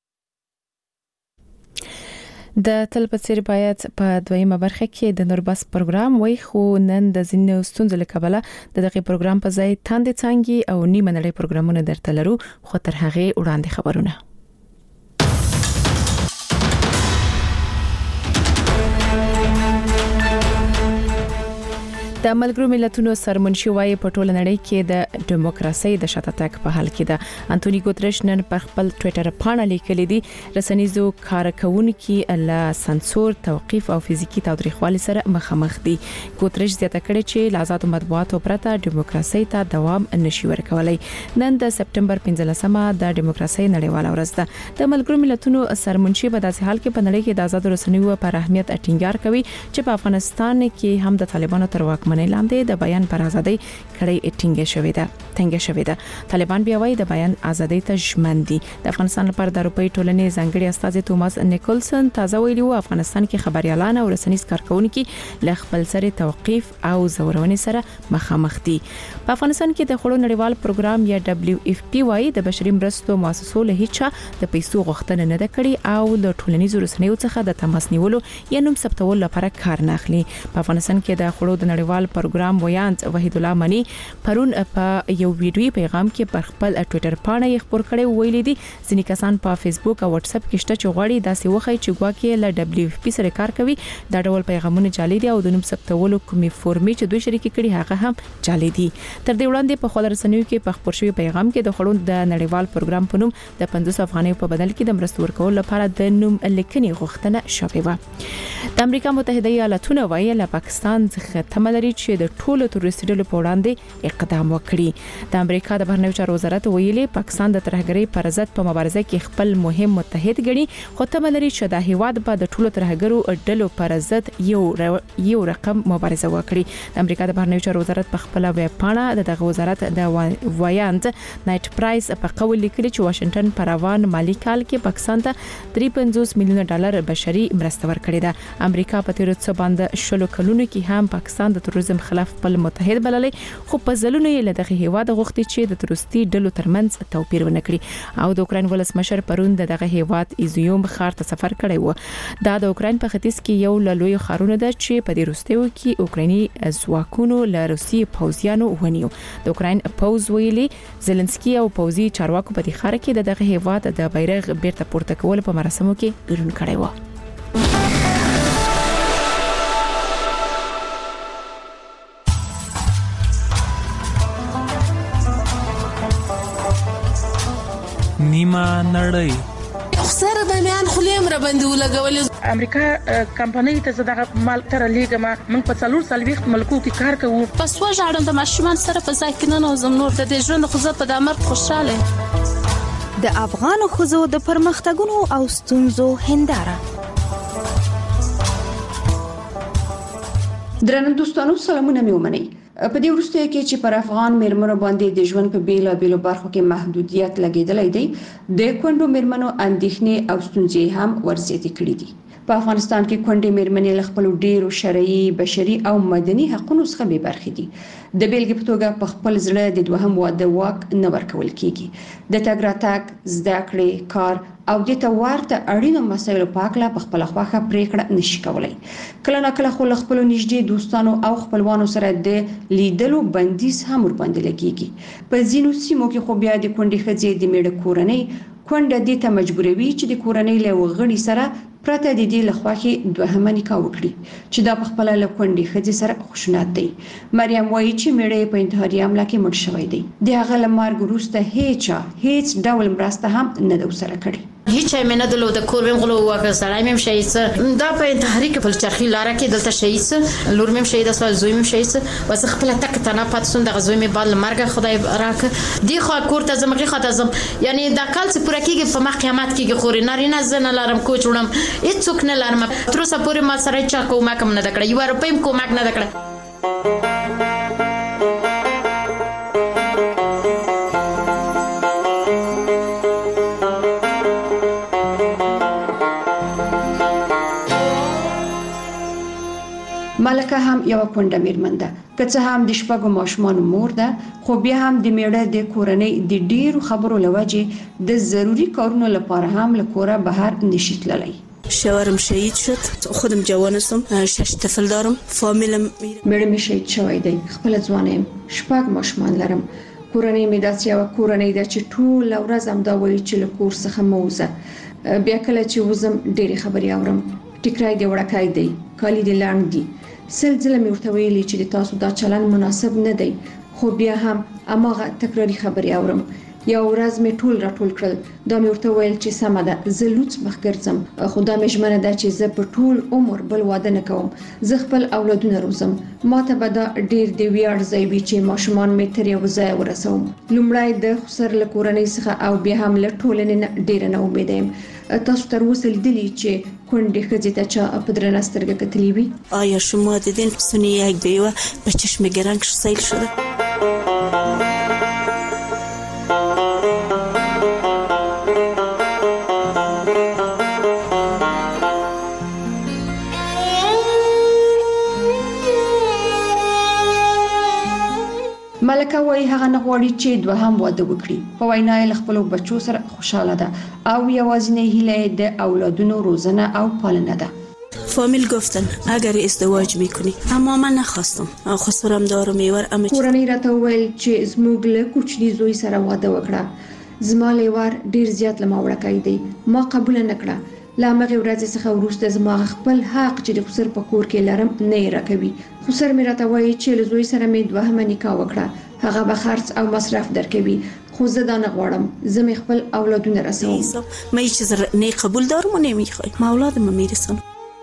د تل په څیر باید په دویمه برخه کې د نوربس پروګرام وای خو نن د ځینو ستونزو له کبله د دغه پروګرام په ځای تاندې څنګه او نیمه نړۍ پروګرامونه درته لرو. خو تر هغه وړاندې خبرونه. د ملګرو ملتونو سرمنشي وايي په ټوله نړۍ کې د دیموکراسي د شاتګ په حال کې ده. انټونی ګوتریش نن په خپل ټوئیټر باندې لیکلي دي رسنیزو کارکونکو له سانسور توقيف او فزیکی تاوتریخوالي سره مخامخ دي. ګوتریش زیاته کړې چې له آزاد مطبوعاتو پرته دیموکراسي ته دوام نشي ورکولای. نن د سپټمبر پنځلسمه د دیموکراسي نړیواله ورځ ده. د ملګرو ملتونو سرمنشي په داسې حال کې په نړۍ کې د آزاد رسنیو پر اهمیت ټینګار کوي چې په افغانستان کې هم د طالبانو تر واکمنۍ لاندې د بیان پر ازادۍ کړي ټینګه شوې ده ټینګه شوې ده. طالبان بیا وايي د بیان ازادۍ ته ژمن دي. د افغانستان لپاره د اروپאי ټولنې ځانګړي استاذ توماس نیکولسن تازه ویلي و افغانستان کې خبريالان او رسنیز کارکونکو له خپل سره توقيف او زورونې سره مخامخ دي. په افغانستان کې د خړو نړیوال پروګرام یا دبليو اف پی وايي د بشري مرستو مؤسسو له هیڅ د پیسو غوښتنه نه ده کړې او د ټولنیزو رسنیو څخه د تماس نیولو یا نوم ثبتولو لپاره کار نه اخلي. په افغانستان کې د خړو د نړیوال پروګرام ویاند وحید الله منی پرون په یو ویډیو پیغام کې پر خپل ټوئیټر باندې خبر کړي ویلي دي ځینې کسان په فیسبوک او واتس اپ کې شته چې غواړي داسې وخی چې ګواکې له دبليو اف پی سره کار کوي. دا ډول پیغامونه جعلي دي او د نوم ثبتولو کومې فورمې چې دوی شریک کړي هغه هم جعلي دي. تر دې وړاندې په خپل رسنیو کې په خبر شوی پیغام کې د خړو د نړیوال پروګرام په نوم د پنځوس افغانۍ په بدل کې د مرستو ورکول لپاره د نوم لیکنې غوښتنه شوې و. د امریکا متحده ایالاتونو وايي له پاکستان څخه تملري چې د ټولو تروریستي ډلو په وړاندې اقدام وکړي. د امریکا د بهرنیو چارو وزارت ویلي پاکستان د ترهګرۍ پر ضد په مبارزه کې خپل مهم متحد ګڼي خو تملري چې د هیواد په د ټولو ترهګرو ډلو پر ضد یو یو رقم مبارزه وکړي. د امریکا د بهرنیو چارو وزارت په خپل ویب پاڼه دغه وزارت د وایاند نایټ پرایس په قول لیکلي چې واشنگټن پر روان مالی کال کې پاکستان ته درې پنځوس میلیونه ډالر بشري مرسته ورکړې ده. امریکا په تیر څو باندې شلو کلونو کې هم پاکستان د تروریزم خلاف خپل متحد بللې خو په ځلونو یې له دغه هیواد غوښتي چې د تروریستي ډلو ترمنځ توپیر ونه کړي او د اوکرين ولسمشر پرون دغه هیواد ایزیوم خار ته سفر کړی و. دا د اوکرين په ختیځ کې یو لوی خارونه ده چې په دې وروستیو کې اوکراني ځواکونو له روسي پوځیانو ونیو. د اوکرين پوز ویلي زيلنسکي او پوزي چارواکو په دې خار کې دغه هیواد د بیرغ بیرته پورته کول په مراسمو کې ګډون کړی و. نیمه نړۍ خسر د میان خلیم را باندې ولګول. امریکا کمپنۍ ته زړه مال تر لیګما موږ په څلور سلويخت ملکو کې کار کوو. پس و ژړم د ماشومان سره په ځای کې نه نوزم نور د دې ژوند خو زه په دامر خوشاله. د افغان خزو د پرمختګونو او ستونزو هنداره. درنو دوستانو سلامونه مې ومنئ. په دې وروستیو کې چې پر افغان میرمنو باندې د ژوند په بیلا بیلو برخو کې محدودیت لګیدلې دی د کونډو میرمنو اندېښنې او ستونزې هم ورزياتې کړې دي. په افغانستان کې کونډې میرمنې له خپل ډیرو شرعي بشري او مدني حقوقو څخه بې برخې دي. د بیلګې په توګه په خپل زړه د دوهم واده واک نه ورکول کیږي. د تګ راتګ زده کړې کار او د ته ورته اړینو مسایلو په اړه په خپل خواخه پریکړه نشي کولای. کله نه کله خو خپل نږدې دوستانو او خپلوانو سره د لیدلو بندیز هم ور باندې لګیږي. په ځینو سیمو کې خو بیا د کونډې ښځې د میړه کورنۍ کونډه دې ته مجبوروي چې د کورنۍ له وغړي سره پرته د دې لخواخي دوهمه نکاح وکړي چې دا په خپل له کونډې ښځې سره خوشنات دی. مریم وایي چې میړه په انتحاري حمله کې مړ شوی دی. د هغه له مرګ وروسته هیڅ هیڅ ډول مرسته هم نه ده ورسره کړې. هیڅ مې نه درلوده، کور مې غلو وکړ، سړی مې شهید دا په انتحاري کې په چرخي لاره کې دلته شهید، لور مې شهید سو، زوی مې شهید، واسه خپل تک تنه پات سون د غزوی مې بل مرګ خدای راک دی خو کور ته زمغه خاطر زم یعنی دا کال څه پوره کېږي په مخ قیامت کې خوري نارینه زنه لارم کوچړم هیڅوک نه لارم تر اوسه پورې ما سره چا کومک هم نه دکړه، یو روپیم کومک نه دکړه. ملکه هم یو کونډه میرمن ده، که څه هم د شپږو ماشومانو مور ده، خو بیا هم د میړه د کورنۍ د ډیرو خبرو لوجه د ضروری کارونو لپاره هم له کوره بهر نشي تللی. شوهرم شهید شد، خودم جوانستم، شش طفل دارم، فامیلم میړه می شهید شوی دی، خپل ځوانم، شپږ ماشومان لرم، کورنۍ می داسې یو کورنۍ ده چې ټول ورځ هم دا وایي چې له کور څخه موزه، بیا کله چې وزم ډېری خبرې اورم، ټیکرای دی وړکای دی، کالی دی لاند دی، سلسله مې ورته ویلي چې د تاسو دا چلن مناسب نه دی، خو بیا هم اماغه تکراری خبرې اورم. یو ورځ مې ټول راټول کړل، دا مې ورته ویل چې سمه ده زه لوڅ مخ ګرځم، خو دا مې ژمنه ده چې زه په ټول عمر بل واده نه کوم، زه خپل اولادونه روزم، ماته به دا ډیر دی ویاړ ځای وي چې ماشومان مې تر یو ځای ورسوم. لومړی د خسر له کورنۍ څخه او بیا هم له ټولنې نه ډیر نه امید یم. تاسو تر اوسه لیدلی چې کونډې ښځې ته چا په درنه سترګه کتلی وي؟ آیا شما دیدین سنی یک بیوه به چشم گرنگ سیل شده؟ ملکه وایي هغه نه غواړي چې دوهم واده وکړي. په وینا یې خپل بچو سره خوشاله ده او یوازینی هیله د اولادونو روزنه او پالنه ده. فامیل گفتن اگر ازدواج میکنی، اما من نخواستم، خسرم دارم میور اما کورنۍ راته ویل چې زموږ له کوچني زوی سره واده وکړه، زما لیوار ډیر زیات لما وړکای دی، ما قبول نه کړه. لا مغه ورځ څخه وروسته زما خپل حق چې د خسر په کور کې لرم نه راکوي. خسر مې راته وایي چې له زوی سره مې دوهمه نکاح وکړه، هغه به خرڅ او مصرف درکوي، خو زه دا نه غواړم، زه مې خپل اولادونه رسوم. ما هیڅ نه قبول دارم و نمیخوام، ما اولادم میرسونم.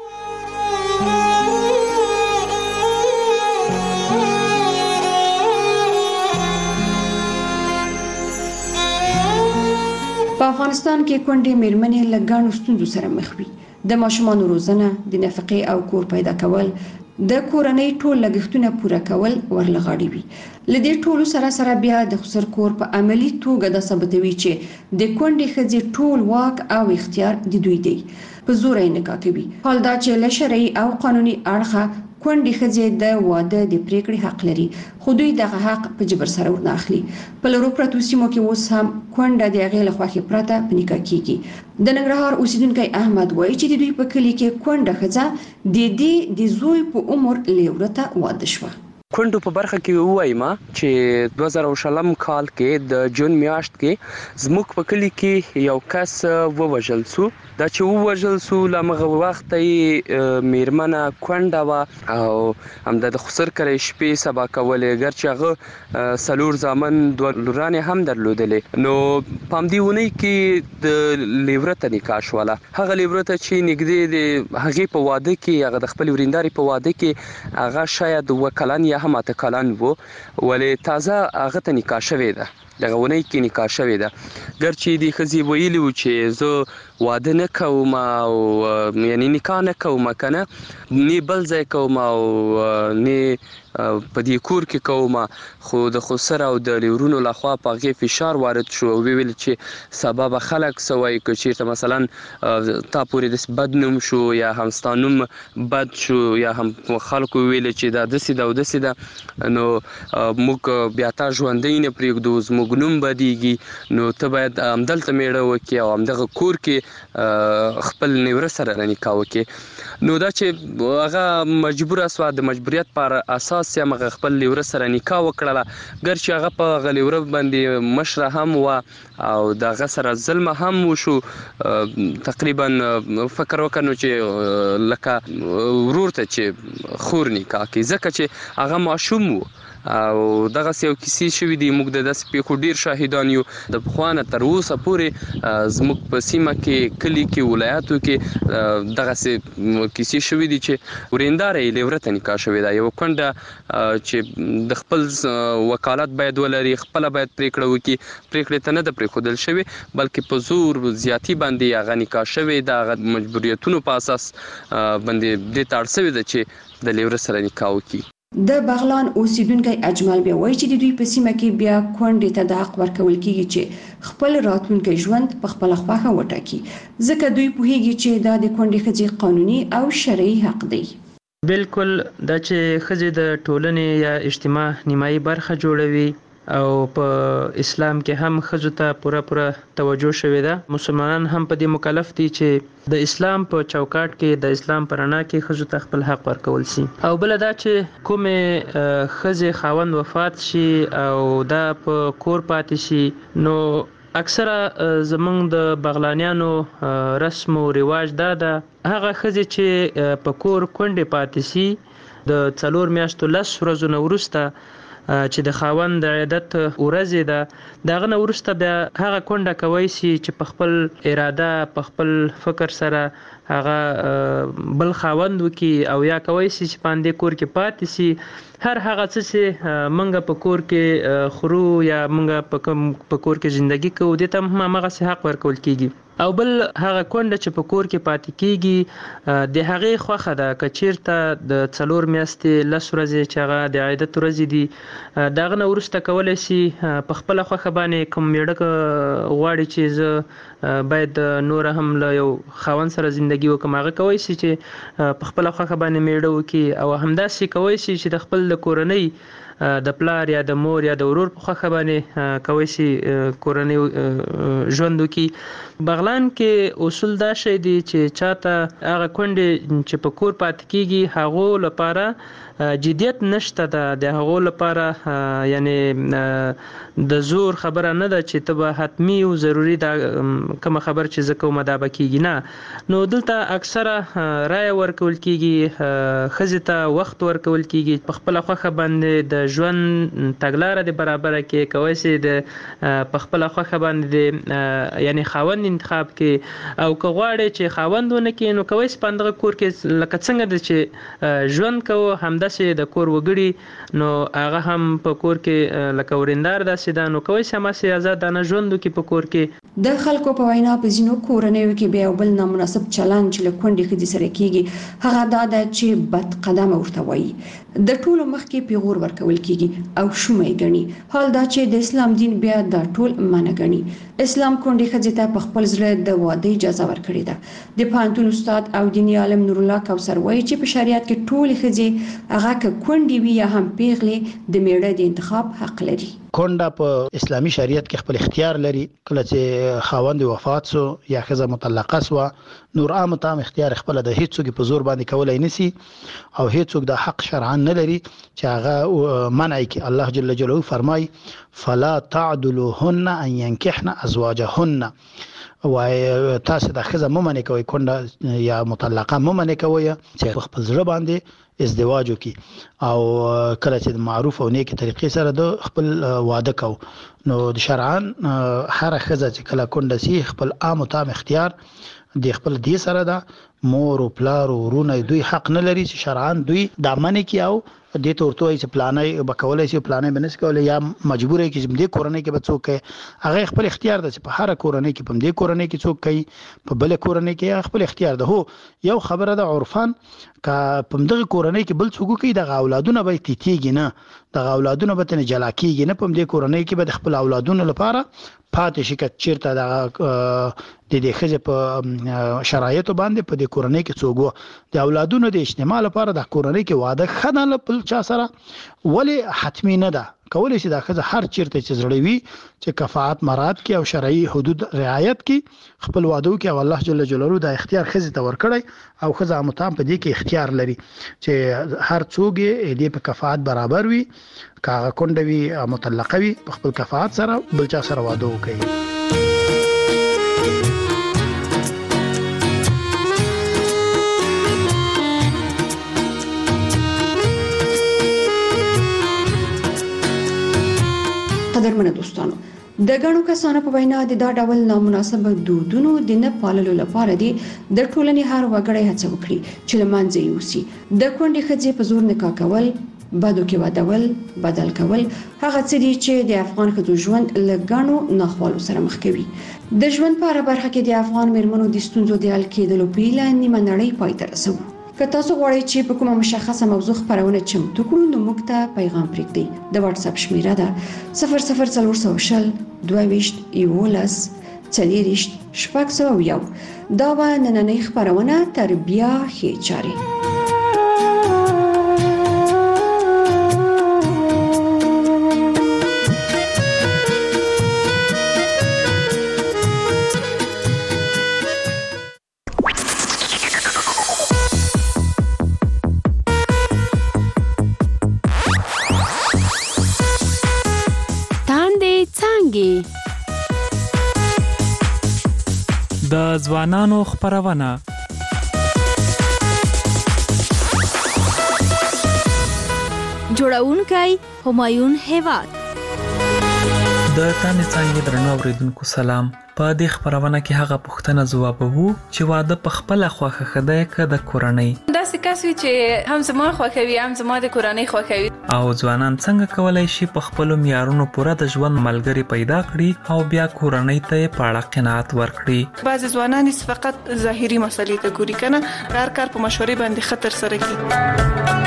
په افغانستان کې کونډې میرمنې له ګڼو ستونزو سره مخ وي. د ماشومانو روزنه، د نفقې او کور پیدا کول، د کورنۍ ټول لګښتونه پوره کول ورلغاړي وي. لدې ټولو سره سره بیا د خسر کور په عملی توګه د ثابتوي چې د کونډې ښځې ټول واک او اختیار د دوی دی، په زور یې نکاح کوي. حال دا چې له شرعي او قانوني اړخه کونډې ښځې د واده د پریکړې حق لري، خو دوی دغه حق په جبر سره ورنه اخلي. په لرو پرتو سیمو کې اوس هم کونډه د هغې له خوښې پرته په نکاح کیږي. د ننګرهار اوسیدونکی احمد وایي چې د دوی په کلي کې کونډه ښځه د دې د زوی په عمر له ورته واده شوه. کونډو په برخه کې ووایم چې دوه زره شلم کال کې د جون میاشت کې زموږ په کلی کې یو کس ووژل شو. دا چې ووژل شو لمغه وخت یې میرمنه کونډه وه او همدا د خسر کړی شپې سبا کولې، ګرچې هغه څلور زامن دوه لورانې هم درلودلې. نو په همدې اونۍ کې د لیورته نکاح شوله. هغه لیورته چې نږدې د هغې په واده کې، هغه د خپلې ورېندارې په واده کې هغه شاید اووه کلن یا هم اته کلن وو، ولې تازه هغه ته نکاح شوې ده، دغه اونۍ کې نکاح شوې ده. ګرچې دې ښځې ویلي وو چې زه واده نه کوم او یعنی نکاح نه کوم، که نه نه بل ځای کوم او نه په دې کور کې کوم، خو د خسر او د لیورونو لخوا په هغې فشار وارد شو او ویل چې سبا به خلک څه وایي که چېرته مثلا تا پورې داسې بد نوم شو یا هم ستا نوم بد شو یا هم خلکو ویل چې دا داسې ده او داسې ده، نو موږ بیا تا ژوندی نه پرېږدو، زموږ زموږ نوم بدیږي نو ته باید همدلته میړه وکړي او همدغه کور کې خپل نیوره سره نکاح وکړي نو دا چې هغه مجبور اسوا د مجبوریت پر اساس یې مغه خپل نیوره سره نکاح وکړه ګرچې هغه په غلیوره باندې مشره هم و او دغه سره ظلم هم وشو تقریبا فکر وکړو چې لکه ورور ته چې خور نکاح کوي ځکه چې هغه ماشوم وو او دغه یو کیسې شوې دي موږ د داسې پیښو ډیر شاهدان یو د پخوانه تر اوسه پورې زموږ په سیمه کې کلی کې ولایاتو کې دغه کیسې شوې دي چې ورېنداره یې لیورته نکاح شوې ده یو کونډه چې د خپل وکالت باید ولري خپل باید پریکړه وکړي پریکړه ته نه د پریښودل شوی بلکې په زور زیاتی باندې هغه نکاح شوې ده مجبوریتونو په اساس باندې د تاړ شوی ده چې د لیور سره نکاح وکړي د بغلان اوسیدونکو اجمل بیا وایي چې د دوی په سیمه کې بیا کونډې ته د حق ورکول کیږي چې خپل راتلونکي ژوند په خپل خواخه وټاکي ځکه دوی پوهیږي چې دا د کونډې ښځې قانوني او شرعي حق دی بالکل دا چې ښځې د ټولنې یا اجتماع نیمایي برخه جوړوي او په اسلام کې هم ښځو ته پوره پوره توجه شوې ده مسلمانان هم په دې مکلف دي چې د اسلام په چوکاټ کې د اسلام په رڼا کې ښځو ته خپل حق ورکول شي او بل دا چې کومې ښځې خاوند وفات شي او دا په کور پاتې شي نو اکثره زمونږ د بغلانیانو رسم او رواج دا ده هغه ښځې چې په کور کونډې پاتې شي د څلور میاشتو لس ورځو نه وروسته چې د خاوند د عیادت ورځې ده دغه نه وروسته بیا هغه کونډه کوي چې په خپل اراده په خپل فکر سره هغه بل خاوند وکي او یا کوي چې پاندې کور کې پاتې شي هر هغه څه چې منګه په کور کې خورو یا منګه په په کور کې ژوندۍ کوو د ته هم هغه حق ورکول کیږي او بل هغه کونډه چې په کور کې پاتې کیږي د هغې خوخه ده کچیرته د څلور میاشتې لس ورځې چې هغه د عیادت ورځې دي دغه نه وروسته کولی شي په خپله خوښه باندې کوم میړه غواړي چې زه باید نور هم له یو خاوند سره زندگی وکم هغه کوي چې په خپله خوښه باندې میړه وکړي او همداسې کوي چې د خپل د کورنۍ د پلار یا د مور یا د ورور په خوښه باندې کوي چې کورنۍ ژوند وکړي بغلان کې اصول دا شی دی چې چاته هغه کونډې چې په کور پاتې کیږي هغو لپاره جدیت نشته ده د هغو لپاره یعنی د زور خبره نه ده چې ته به حتمی او ضروری دا کوم خبر چې زه کوم دا به کیږي نه نو دلته اکثره رای ورکول کیږي ښځې ته وخت ورکول کیږي په خپله خوښه باندې د ژوند تګلاره د برابره کې کوي چې د په خپله خوښه باندې یعنی خاوند انتخاب کې او که غواړي چې خاوند ونه کې نو کوي چې پاندغه کور کې لکه څنګه د چې ژوند کوو همداسې د کور وګړي نو هغه هم په کور کې لکه ورندار داسې ده نو کوي چې هماسې ازادانه ژوند وکړي په کور کې د خلکو په وینا په ځینو کورنیو کې بیا بل نامناسب چلند چې له کونډې ښځې سره کیږي هغه دا ده چې بد قدمه ورته وایي د ټولو مخکې پیغور ورکول کیږي او شومه یې ګڼي حال دا چې د اسلام دین بیا دا ټول منع ګڼي اسلام کونډې ښځې ته په خپل زړه د واده اجازه ورکړې ده د پوهنتون استاد او دیني عالم نور الله کوثر وایي چې په شریعت کې ټولې ښځې هغه که کونډې وي یا هم پیغلې د میړه د انتخاب حق لري کونډه په اسلامي شریعت کې خپل اختیار لري کله چې خاوند وفات سو یا ښځه مطلقه سو نور عام تام اختیار خپل د هیڅوک په زور باندې کولای نسی او هیڅوک د حق شرعاً نه لري چې هغه منع کوي الله جل جلاله فرمای فلا تعدلوهن ان ينكحن ازواجهن وای تاسو د ښځه ممنه کوي کونډه یا مطلقه ممنه کوي چې خپل ځړ باندې ازدواج وکي او کله چې معروف او نیک طریقې سره د خپل واده کو نو د شرعاً هر ښځه چې کله کونډه سي خپل عام تام اختیار د خپل دې سره ده مور او پلار او ورونه دوی حق نه لري چې شرعاً دوی د منې کې او د تورتوي چې پلانې بکولای شي پلانې بنس کولای یا مجبور یې چې د کورنۍ کې به څوک هغه خپل اختیار ده چې په هر کورنۍ کې په دې کورنۍ کې څوک کوي په بل کورنۍ کې خپل اختیار ده هو یو خبره ده عرفان کا په دغه کورنۍ کې بل څوک کوي د اولادونو به تیتیږي نه د اولادونو به تنه جلا کیږي نه په دې کورنۍ کې به خپل اولادونو لپاره پاتې شي کچیرته د د دې خځه په شرایطو باندې په دې کورنۍ کې څوک وو د اولادونو د اجتماع لپاره د کورنۍ کې واده خنه له چا سره ولی حتمی نه ده کولای شي دا ښځه هر چیرته چې زړه وي چې کفاءت مراد کې او شرعي حدود رعایت کې خپل واده کې او الله جل جلاله دا اختیار ښځې ته ورکړی او ښځه متام په دې کې اختیار لري چې هر څوک یې دې په کفاءت برابر وي کاغه کونډه وي مطلقه وي په خپل کفاءت سره بل چا سره واده وکړي. قدرمنو دوستانو د غنو کسانو په وینا د دا ډول نامناسب دودونو د نه پاللو لپاره دي د ټولنې هر وګړی هڅه وکړي چې لمانځي یوسي د کونډې ښځې په زور نکاح کول بدو کې ودول بدل کول هغه څه دي چې د افغان ښځو ژوند له غنو ناخوالو سره مخ کوي. د ژوند په اړه برخه کې د افغان میرمنو د ستونزو د حل کېدلو په اړه نیمه نړۍ پای ته رسوي. که تاسو غواړئ چې په کومه مشخصه موضوع خبرونه چمتو کړو نو موږ ته پیغام پرېږدئ. د واتس اپ شمیره ده صفر صفر څلور سوه شل دوه ویشت یولس څلېرویشت شپږ سوه یو. دا به نننۍ خبرونه تر بیا ښې چارې. د ځوانانو خبرونه جوړونکی همایون هیواد. د تانې څنګه درنو اوریدونکو سلام. په دې خبرونه کې هغه پوښتنه ځوابوو چې واده په خپل خوښه خدای که د کورنۍ داسې کس وي چې هم زما خوښوي هم زما د کورنۍ خوښوي. او ځوانان څنګه کولای شي په خپل معیارونو پوره د ژوند ملګری پیدا کړي او بیا کورنۍ ته په اړه قناعت ورکړي. بعض ځوانان فقط ظاهري مسلې ته ګوري کنه هر کار په مشورې باندې خطر سره کوي.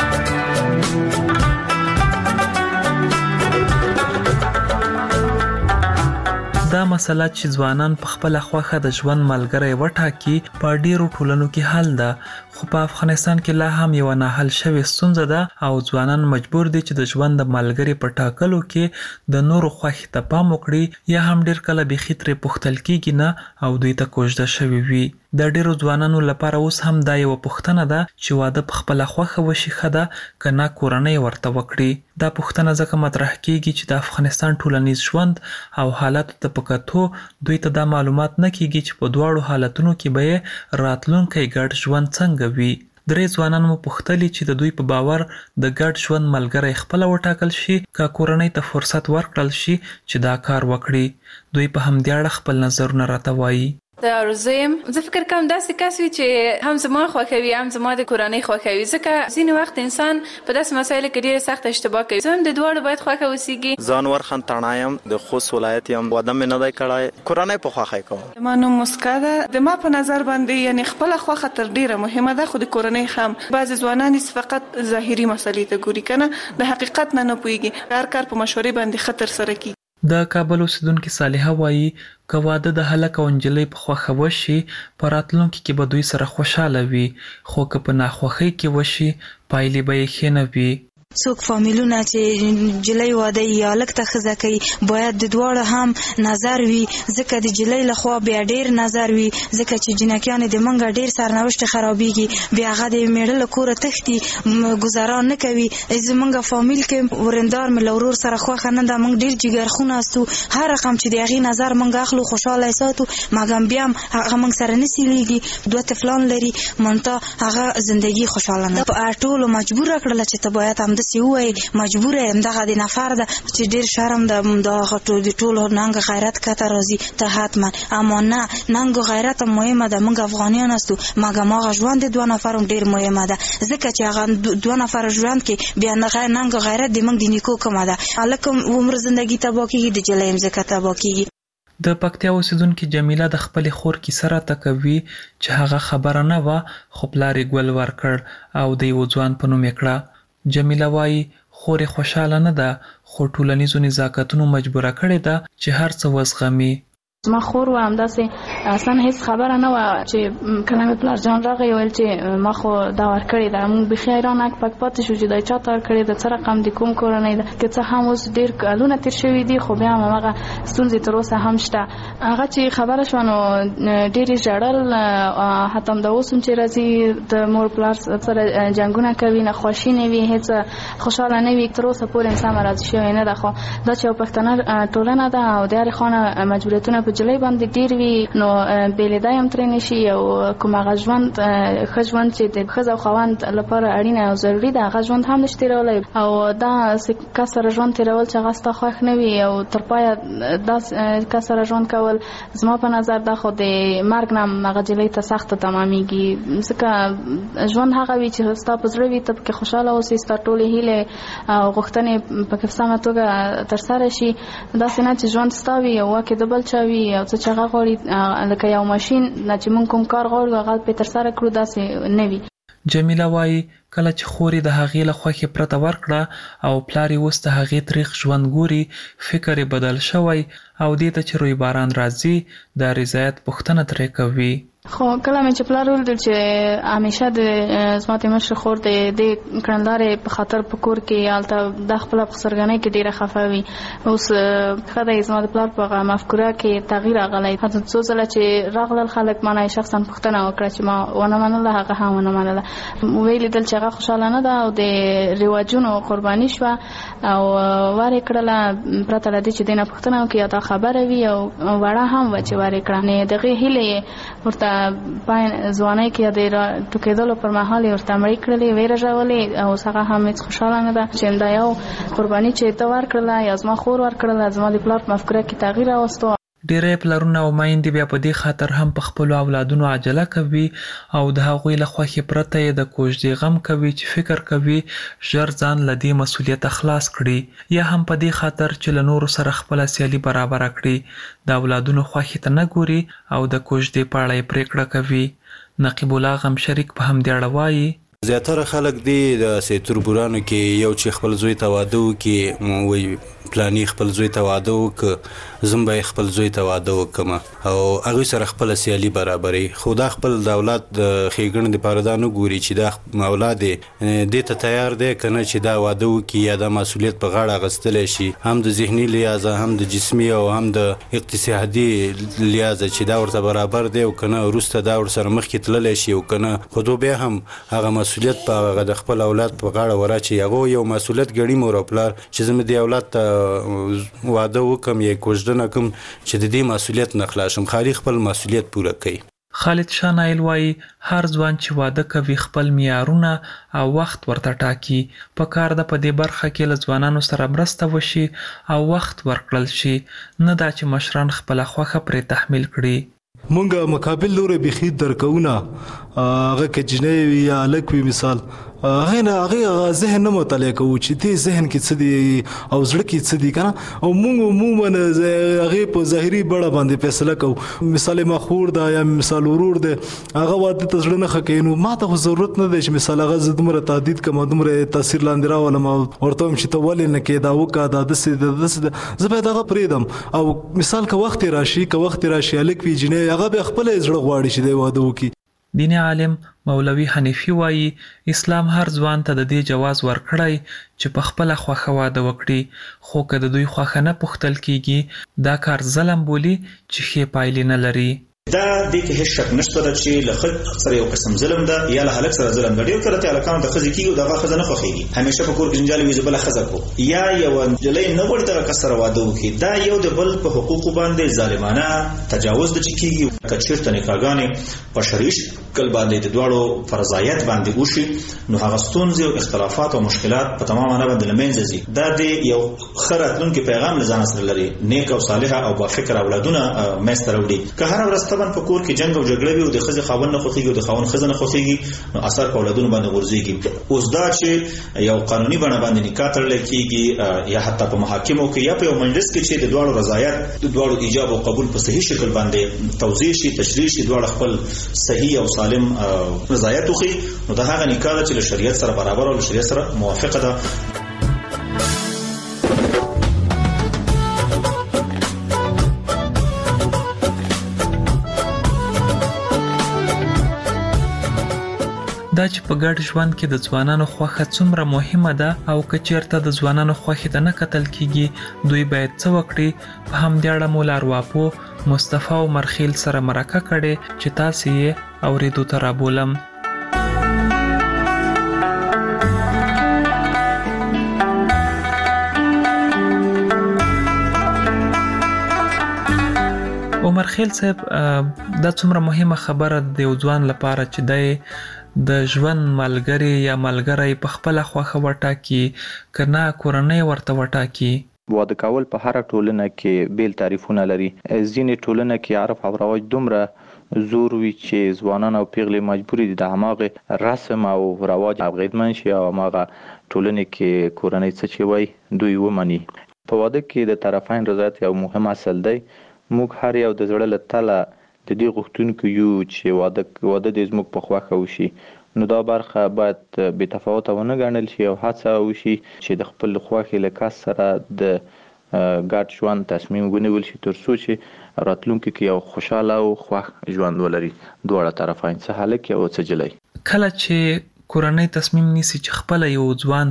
دا مسله چې ځوانان په خپل خوخه د ژوند ملګری وټاکي په ډیرو ټولنو کې حل ده، خو په افغانستان کې لا هم یو نه حل شوی ستونزه ده او ځوانان مجبور دي چې د ژوند د ملګری په ټاکلو کې د نورو خوښې ته پام وکړي یا هم ډیر کله بيخي ترې پوښتل کېږي نه او دوی ته کوژده شوی وي. د ډیرو ځوانانو لپاره اوس هم دا یو پوښتنه ده چې واده په خپل خوخه وشي خده کنه کورنۍ ورته وکړي. دا پوښتنه ځکه مطرح کیږي چې د افغانستان ټولنیز ژوند او حالت ته پکاتو دوی ته دا معلومات نه کیږي چې په دواړو حالتونو کې به راتلونکي ګډ ژوند څنګه وي. درې ځوانان مو پوښتلي چې د دوی په باور د ګډ ژوند ملګری خپل وټاکل شي که کورنۍ ته فرصت ورکړل شي چې دا کار وکړي. دوی په همدې اړه خپل نظرونه راته وایي. د ارزویم زه فکر کوم داسې کس وي چې هم زما خوښوي هم زما د کورنۍ خوښوي، ځکه ځینې وخت انسان په داسې مسایلو کې ډېره سخت اشتباه کوي. زه هم د دواړو باید خوښه اوسېږي. زه انور خان تڼا یم، د خوست ولایت یم. واده مې نه دی کړی، کورنۍ په خوښه یې کوم. زما نوم مسکا ده. د ما په نظر باندې یعنې خپله خوښه تر ډېره مهمه ده، خو د کورنۍ هم. بعضې ځوانان فقط ظاهري مسلې ته ګوري که نه د حقیقت نه نه پوهېږي، هر کار په مشورې باندې خطر سره کېږي. د کابل اوسیدونکي صالحه وایي که واده د هلک او نجلۍ په خوښه وشي په راتلونکي کې به دوی سره خوشحاله وي، خو که په ناخوښۍ کې وشي پایلې به یې ښې نه وي. څوک فامیلونه چې جلۍ واده یا لک ته خزه کوي باید د دواړو هم نظر وي، ځکه د جلۍ لخوا بیا ډیر نظر وي، ځکه چې جنکیان د منګه ډیر سرنوشت خرابېږي، بیا هغه د میړه له کوره تښتي گزاران نه کوي. زمونږ فامیل کې ورندار مې له ورور سره خوښه نه ده، موږ ډیر جګرخونه استو، هر رقم چې د هغې نظر موږ اخلو خوشحاله یې ساتو، مګم بیا هم هغه موږ سره نه سیلیږي، دوه طفلان لري، منتها هغه زندگی خوشحاله نه. په ټولو مجبوره کړله چې ته باید همداسې ووایي، مجبوره یم دغه د نفر ده چې ډېر شرم ده دغه د ټولو ننګ غیرت کته راځي ته حتما. اما نه، ننګ غیرت هم مهمه ده، موږ افغانیان هستو، مګم هغه ژوند د دوه نفر هم ډېر مهمه ده، ځکه چې هغه دوه نفر ژوند کې بیا ننګ غیرت د موږ د نیکو کومه ده. هلک عمر زندګي تباه کېږي، د جلۍ هم ځکه تباه کېږي. د پکتیا اوسیدونکي جمیله د خپل خور کیسه راته کوي چې هغه خبره نه وه خو پلار یې ګل ورکړ او د یو ځوان په نوم یې کړه. جمیله وایي خور یې خوشحاله نه ده خو ټولنیزو نزاکتونو مجبوره کړې ده چې هر څه وزغمي. ما خور و همداسې اصلا هیڅ خبره نه و چې کله مې پلار جان راغی ویل چې ما خو دا ورکړې ده. موږ بېخي حیران اک پک پاتې شو چې دا چا ته ورکړې ده، څه رقم د کوم کورنۍ ده. که څه هم اوس ډېر کلونه تېر شوي دي خو بیا هم هماغه ستونزې تر اوسه هم شته. هغه چې خبره شوه نو ډېرې ژړل، حتی همدا اوس هم چې راځي د مور پلار سره جنګونه کوي، نخواشي نه وي، هېڅ خوشحاله نه وي، تر اوسه پورې انسان راضي شوی نه ده. خو دا چې یو پښتنه ټولنه ده او د هرې خوا مجبوریتونه په جلۍ باندې ډېر وي نو بېلېدا هم ترې نه شي. او کوم هغه ژوند ښه ژوند چې د ښځه او خاوند لپاره اړینه او ضروري ده هغه ژوند هم نشي تېرولی. او دا کس سره ژوند تېرول چې هغه ستا خوښ نه وي او تر پایه دا کس سره ژوند کول زما په نظر دا خو د مرګ نه هم هغه جلۍ ته سخته تمامیږي. ځکه ژوند هغه وي چې ستا په زړه وي، ته پکې خوشحاله اوسې، ستا ټولې هیلې او غوښتنې پکې په سمه توګه ترسره شي. داسې نه چې ژوند ستا وي او واک یې د بل چا وي او څه چې هغه غواړي لکه یو ماشین نه چې موږ کوم کار غواړو هغه پرې ترسره کړو، داسې نه وي. جمیله وایي کله چې خوري د هغې له خوښې پرته ورکړه او پلار یې اوس د هغې تریخ ژوند ګوري، فکر یې بدل شوی او دې ته چې روی باران راځي د رضایت پوښتنه ترې کوي. خو کله مې چې پلار ولیدل چې همیشه د زما د مشر خور د دې کړندارې په خاطر په کور کې هلته د خپله په سرګنۍ کې ډېره خفه وي. اوس ښه دی زما د پلار په هغه مفکوره کې تغییر راغلی. حتی څو ځله چې راغلل خلک ما نه شخصا پوښتنه وکړه چې ما ونه منله، هغه هم ونه منله. ویې لیدل چې هغه خوشحاله نه ده او د رواجونو قرباني شوه او ور یې کړله پرته له دې چې دې نه پوښتنه وکړي یا دا خبره وي او وړه هم وه چې ور یې کړه. نو د هغې هیلې یې ورته پای ځوانۍ کې د ټوکېدلو پر مهال یې ورته مړې کړلې، ویې رژولې او اوس هغه هم هېڅ خوشحاله نه ده چې دا یو قرباني چې ته ورکړله یا زما خور ورکړله زما د پلار په مفکوره کې تغییر راوستو. ډېری پلرونه او میندې بیا په دې خاطر هم په خپلو اولادونو عجله کوي او د هغوی له خوښې پرته یې د کوژدې غم کوي چې فکر کوي ژر ځان له دې مسؤلیته خلاص کړي، یا هم په دې خاطر چې له نورو سره خپله سیالي برابره کړي د اولادونو خوښې ته نه ګوري او د کوژدې په اړه یې پرېکړه کوي. نقیب الله غم شریک په همدې اړه وایي زیاتره خلک دی د سیتوربورانو کې یو چې خپل زوی ته واده وکړي وایي پلانی خپل زوی ته واده وکړه زم به خپل زوی ته واده وکړم او هغوی سره خپله سیالي برابري. خو دا خپل د اولاد د ښېګڼې دپاره دا نه ګوري چې دا اولاد دې ته تیار دی که نه چې دا واده وکړي یا دا مسؤلیت په غاړه اخیستلی شي، هم د ذهني لحاظه هم د جسمي او هم د اقتصادي لحاظه چې دا ورته برابر دی او که نه وروسته دا ورسره مخکې تللی شي او که نه خو دو بیا هم هغه مسؤلیت په هغه د خپل اولاد په غاړه وراچي. هغه یو مسؤلیت ګڼي مور او پلار چې زه مې دې اولاد ته واده وکم یا کوژدنه کوم چې د دې مسؤلیت نه خلاص شم، خالي خپل مسؤلیت پوره کوي. خالد شاه نایل وایي هر ځوان چې واده کوي خپل معیارونه او وخت ورته ټاکي. په کار ده په دې برخه کې له ځوانانو سره مرسته وشي او وخت ورکړل شي، نه دا چې مشران خپله خوښه پرې تحمیل کړي. مونږه مقابل لوري بخي درکونه هغه کې جنې وي یا الک وي مثال هغه نه هغه ذهن نه مطالعه کوي چې دې ذهن کې څه دي او زړه کې څه دي کنه او مونږ عموما هغه په ظاهري بڑا باندې فیصله کوو. مثال مخور دا یا مثال ورور ده هغه واده ته زړه نه خکینو ما ته ضرورت نه دی چې مثال هغه زدمره تعدید کوم دمره تاثیر لاندې راولم ورته چې ته ولې نه کې دا وکا دا د څه زه به دا پریدم او مثال که وخت راشي که وخت راشي الک وی جنې هغه به خپل زړه غواړي چې دی واده وکي. دیني عالم مولوي حنیفي وایي اسلام هر ځوان ته د دې جواز ورکړی چې په خپله خوښه واده وکړي، خو که د دوی خوښه نه پوښتل کیږي دا کار ظلم بولي چې ښې پایلې نه لري. دا دې کې هیڅ شک نشته چې له ښځې سره یو قسم ظلم ده یا له هلک سره ظلم ده. ډېر کله چې هلکانو ته ښځې کېږي دغه ښځه نه خوښېږي، همیشه په کور کې جنجال وي زه بله ښځه کوم یا یوه نجلۍ نه غواړي دغه کس سره واده وکړي. دا یو د بل په حقوقو باندې ظالمانه تجاوز ده چې کېږي. که چېرته نکاحګانې په شرعي شکل باندې د دواړو فرضایت باندې وشي نو هغه ستونزې او اختلافات او مشکلات په تمامه معنه باندې له منځه ځي. دا د یو ښه راتلونکي پیغام له ځانه سره لري، نیک او صالحه او بافکره اولادونه منځته راوړي. که هره ورځ طبعا په کور کې جنګ او جګړه وي او د ښځې خاوند نه خوښېږي او د خاوند ښځه نه خوښېږي نو اثر په اولادونو باندې غورځېږي. اوس دا چې یو قانوني بڼه باندې نکاح تړلی کېږي یا حتی په محاکمو کې یا په یو مجلس کې چې د دواړو رضایت د دواړو ایجاب او قبول په صحیح شکل باندې توضیح شي تشریح شي دواړه خپل صحیح او سالم رضایت وښيي نو دا هغه نکاح ده چې له شریعت سره برابر او له شریعت سره موافقه ده. دا چې په ګډ ژوند کې د ځوانانو خوښه څومره مهمه ده او که چېرته د ځوانانو خوښې ته نه کتل کیږي دوی باید څه وکړي. په همدې اړه مو له ارواپوه مصطفی عمر خیل سره مرکه کړې چې تاسې یې اورېدو ته رابولم. عمر خیل صاحب دا څومره مهمه خبره د یو ځوان لپاره چې دی د ژوند ملګری یا ملګری په خپله خوښه وټاکي که نه کورنۍ ورته وټاکي. واده کول په هره ټولنه کې بیل تعریفونه لري. ځینې ټولنه کې عرف او رواج دومره زور وي چې ځوانان او پیغلې مجبوري دي د هماغې رسم او رواج اغېزمن شي او هماغه ټولنې کې کورنۍ څه چې وایي دوی ومني. په واده کې د طرفین رضایت یو مهم اصل دی. موږ هر یو د زړه له تله د دې غوښتونکو یو چې واده واده دې زموږ په خوښه وشي، نو دا برخه باید بې تفاوته ونه ګڼل شي او هڅه وشي چې د خپل خوښې له کس سره د ګډ ژوند تصمیم ونیول شي تر څو چې راتلونکي کې یو خوشحاله او خوښ ژوند ولري دواړه طرفین، څه هلک او څه جلی. کله چې کورنۍ تصمیم نیسي چې خپله یو ځوان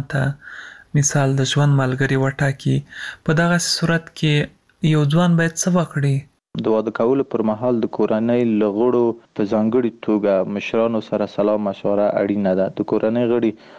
ته مثال د ژوند ملګری وټاکي، په دغسې صورت کې یو ځوان باید څه وکړي؟ د واده کولو پر مهال د کورنۍ له غړو په ځانګړي توګه مشرانو سره سلا مشوره اړینه ده. د کورنۍ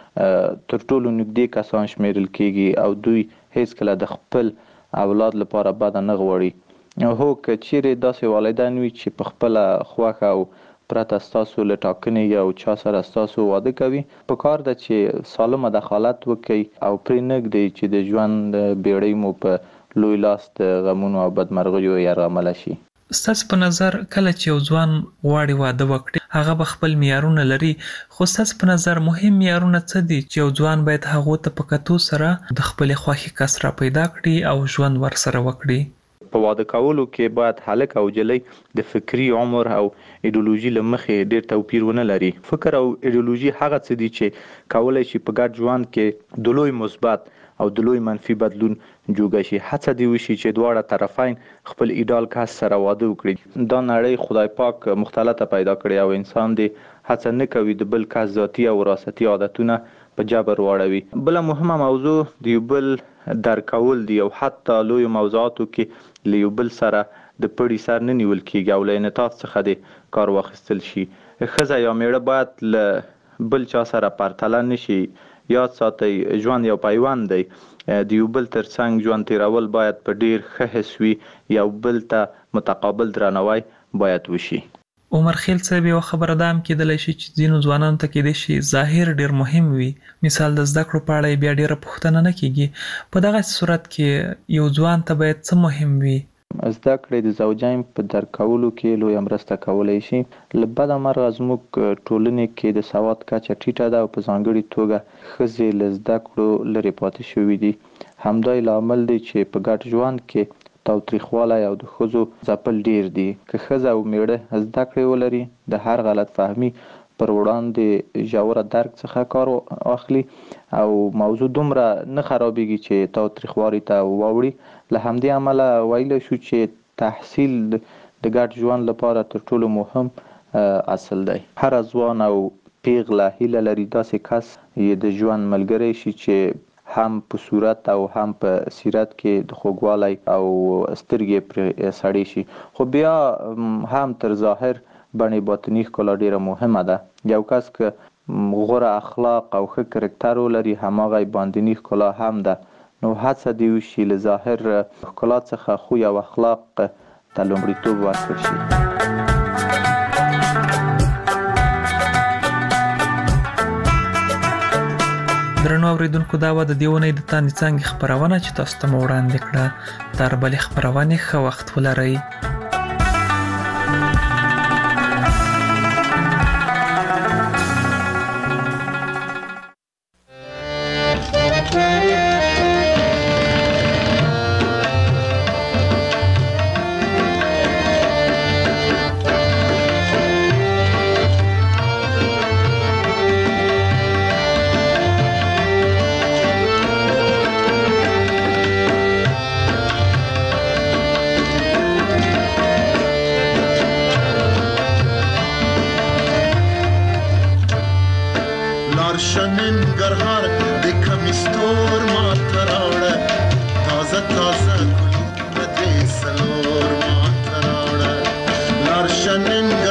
غړي تر ټولو نږدې کسان شمیرل کیږي او دوی هیڅکله د خپل اولاد لپاره بده نه غواړي. هو که چیرې داسې والدین وي چې په خپله خوښه او پرته ستاسو له ټاکنې یو چا سره ستاسو واده کوي، په کار ده چې سالمه دخالت وکړي او پرې نه ږدئ چې د ژوند بیړۍ مو په لوی لاس د غمونو او بدمرغیو یرغمله شي. ستاسو په نظر کله چې یو ځوان غواړي واده وکړي هغه به خپل معیارونه لري، خو ستاسو په نظر مهم معیارونه څه دي چې یو ځوان باید هغو ته په کتو سره د خپلې خوښې کس را پیدا کړي او ژوند ورسره وکړي؟ په واده کولو کې باید هلک او جلی د فکری عمر او ایډیولوژي له مخې ډیر توپیر ونه لري. فکر او ایډیولوژي هغه څه دي چې کولی شي په ګډ ژوند کې د لوی مثبت او د لوی منفي بدلون جوګه شي. هڅه دې وشي چې دواړه طرفین خپل ایډال کس سره واده وکړي. دا نړۍ خدای پاک مختلطه پیدا کړې او انسان دې هڅه نه کوي د بل کس ذاتي او وراثتي عادتونه په جبر واړوي. بله مهمه موضوع د یو بل درک کول دي او حتی لوی موضوعاتو کې له یو بل سره د پړي سر نه نیول کیږي او له انعطاف څخه دې کار واخیستل شي. ښځه یا میړه باید له بل چا سره پرتله نشي. یاد ساتئ ژوند یو پیوند دی. د یو بل تر څنګ ژوند تیرول باید په ډیر ښه حس وي، یو بل ته متقابل درناوی باید وشي. عمر خیل صاحب یو خبره دا هم کېدلی شي چې ځینو ځوانانو ته کېدای شي ظاهر ډیر مهم وي، مثال د زده کړو په اړه بیا ډیره پوښتنه نه کیږي. په دغسې صورت کې یو ځوان ته باید څه مهم وي؟ زده کړې د زوجین په درک کولو کې لویه مرسته کولی شي. له بده مرغه زموږ ټولنې کې د سواد کچه ټیټه ده او په ځانګړې توګه ښځې له زده کړو لرې پاتې شوي دي. همدا یې لامل دی چې په ګډ ژوند کې تاوتریخوالی او د ښځو ځپل ډیر دي. که ښځه او میړه زده کړې ولري د هر غلط فهمي پر وړاندې ژوره درک څخه کار اخلي او موضوع دومره نه خرابېږي چې تاوتریخوالي ته واوړي. له همدې امله ویلی شو چې تحصیل د ګډ ژوند لپاره تر ټولو مهم اصل دی. هر ځوان او پیغله هیله لري داسې کس یې د ژوند ملګری شي چې هم په صورت او هم په سیرت کې د خوږوالی او سترګې پرې سړې شي. خو بیا هم تر ظاهر بڼې باطني ښکلا ډیره مهمه ده. یو کس که غوره اخلاق او ښه کرکټر ولري هماغه باندني ښکلا هم ده. نو هڅه دې وشي له ظاهر ښکلا څخه خوی او اخلاق ته لومړیتوب ورکړل شي. درنو اوریدونکو دا وه د دې اونۍ د تاندې څانګې خپرونه چې تاسو ته مو وړاندې کړه. تر بلې خپرونې ښه وخت ولرئ. لارشنن گرهار د کمیستور ما تراړه تازه تازه ګلونه درې سلور ما تراړه لارشنن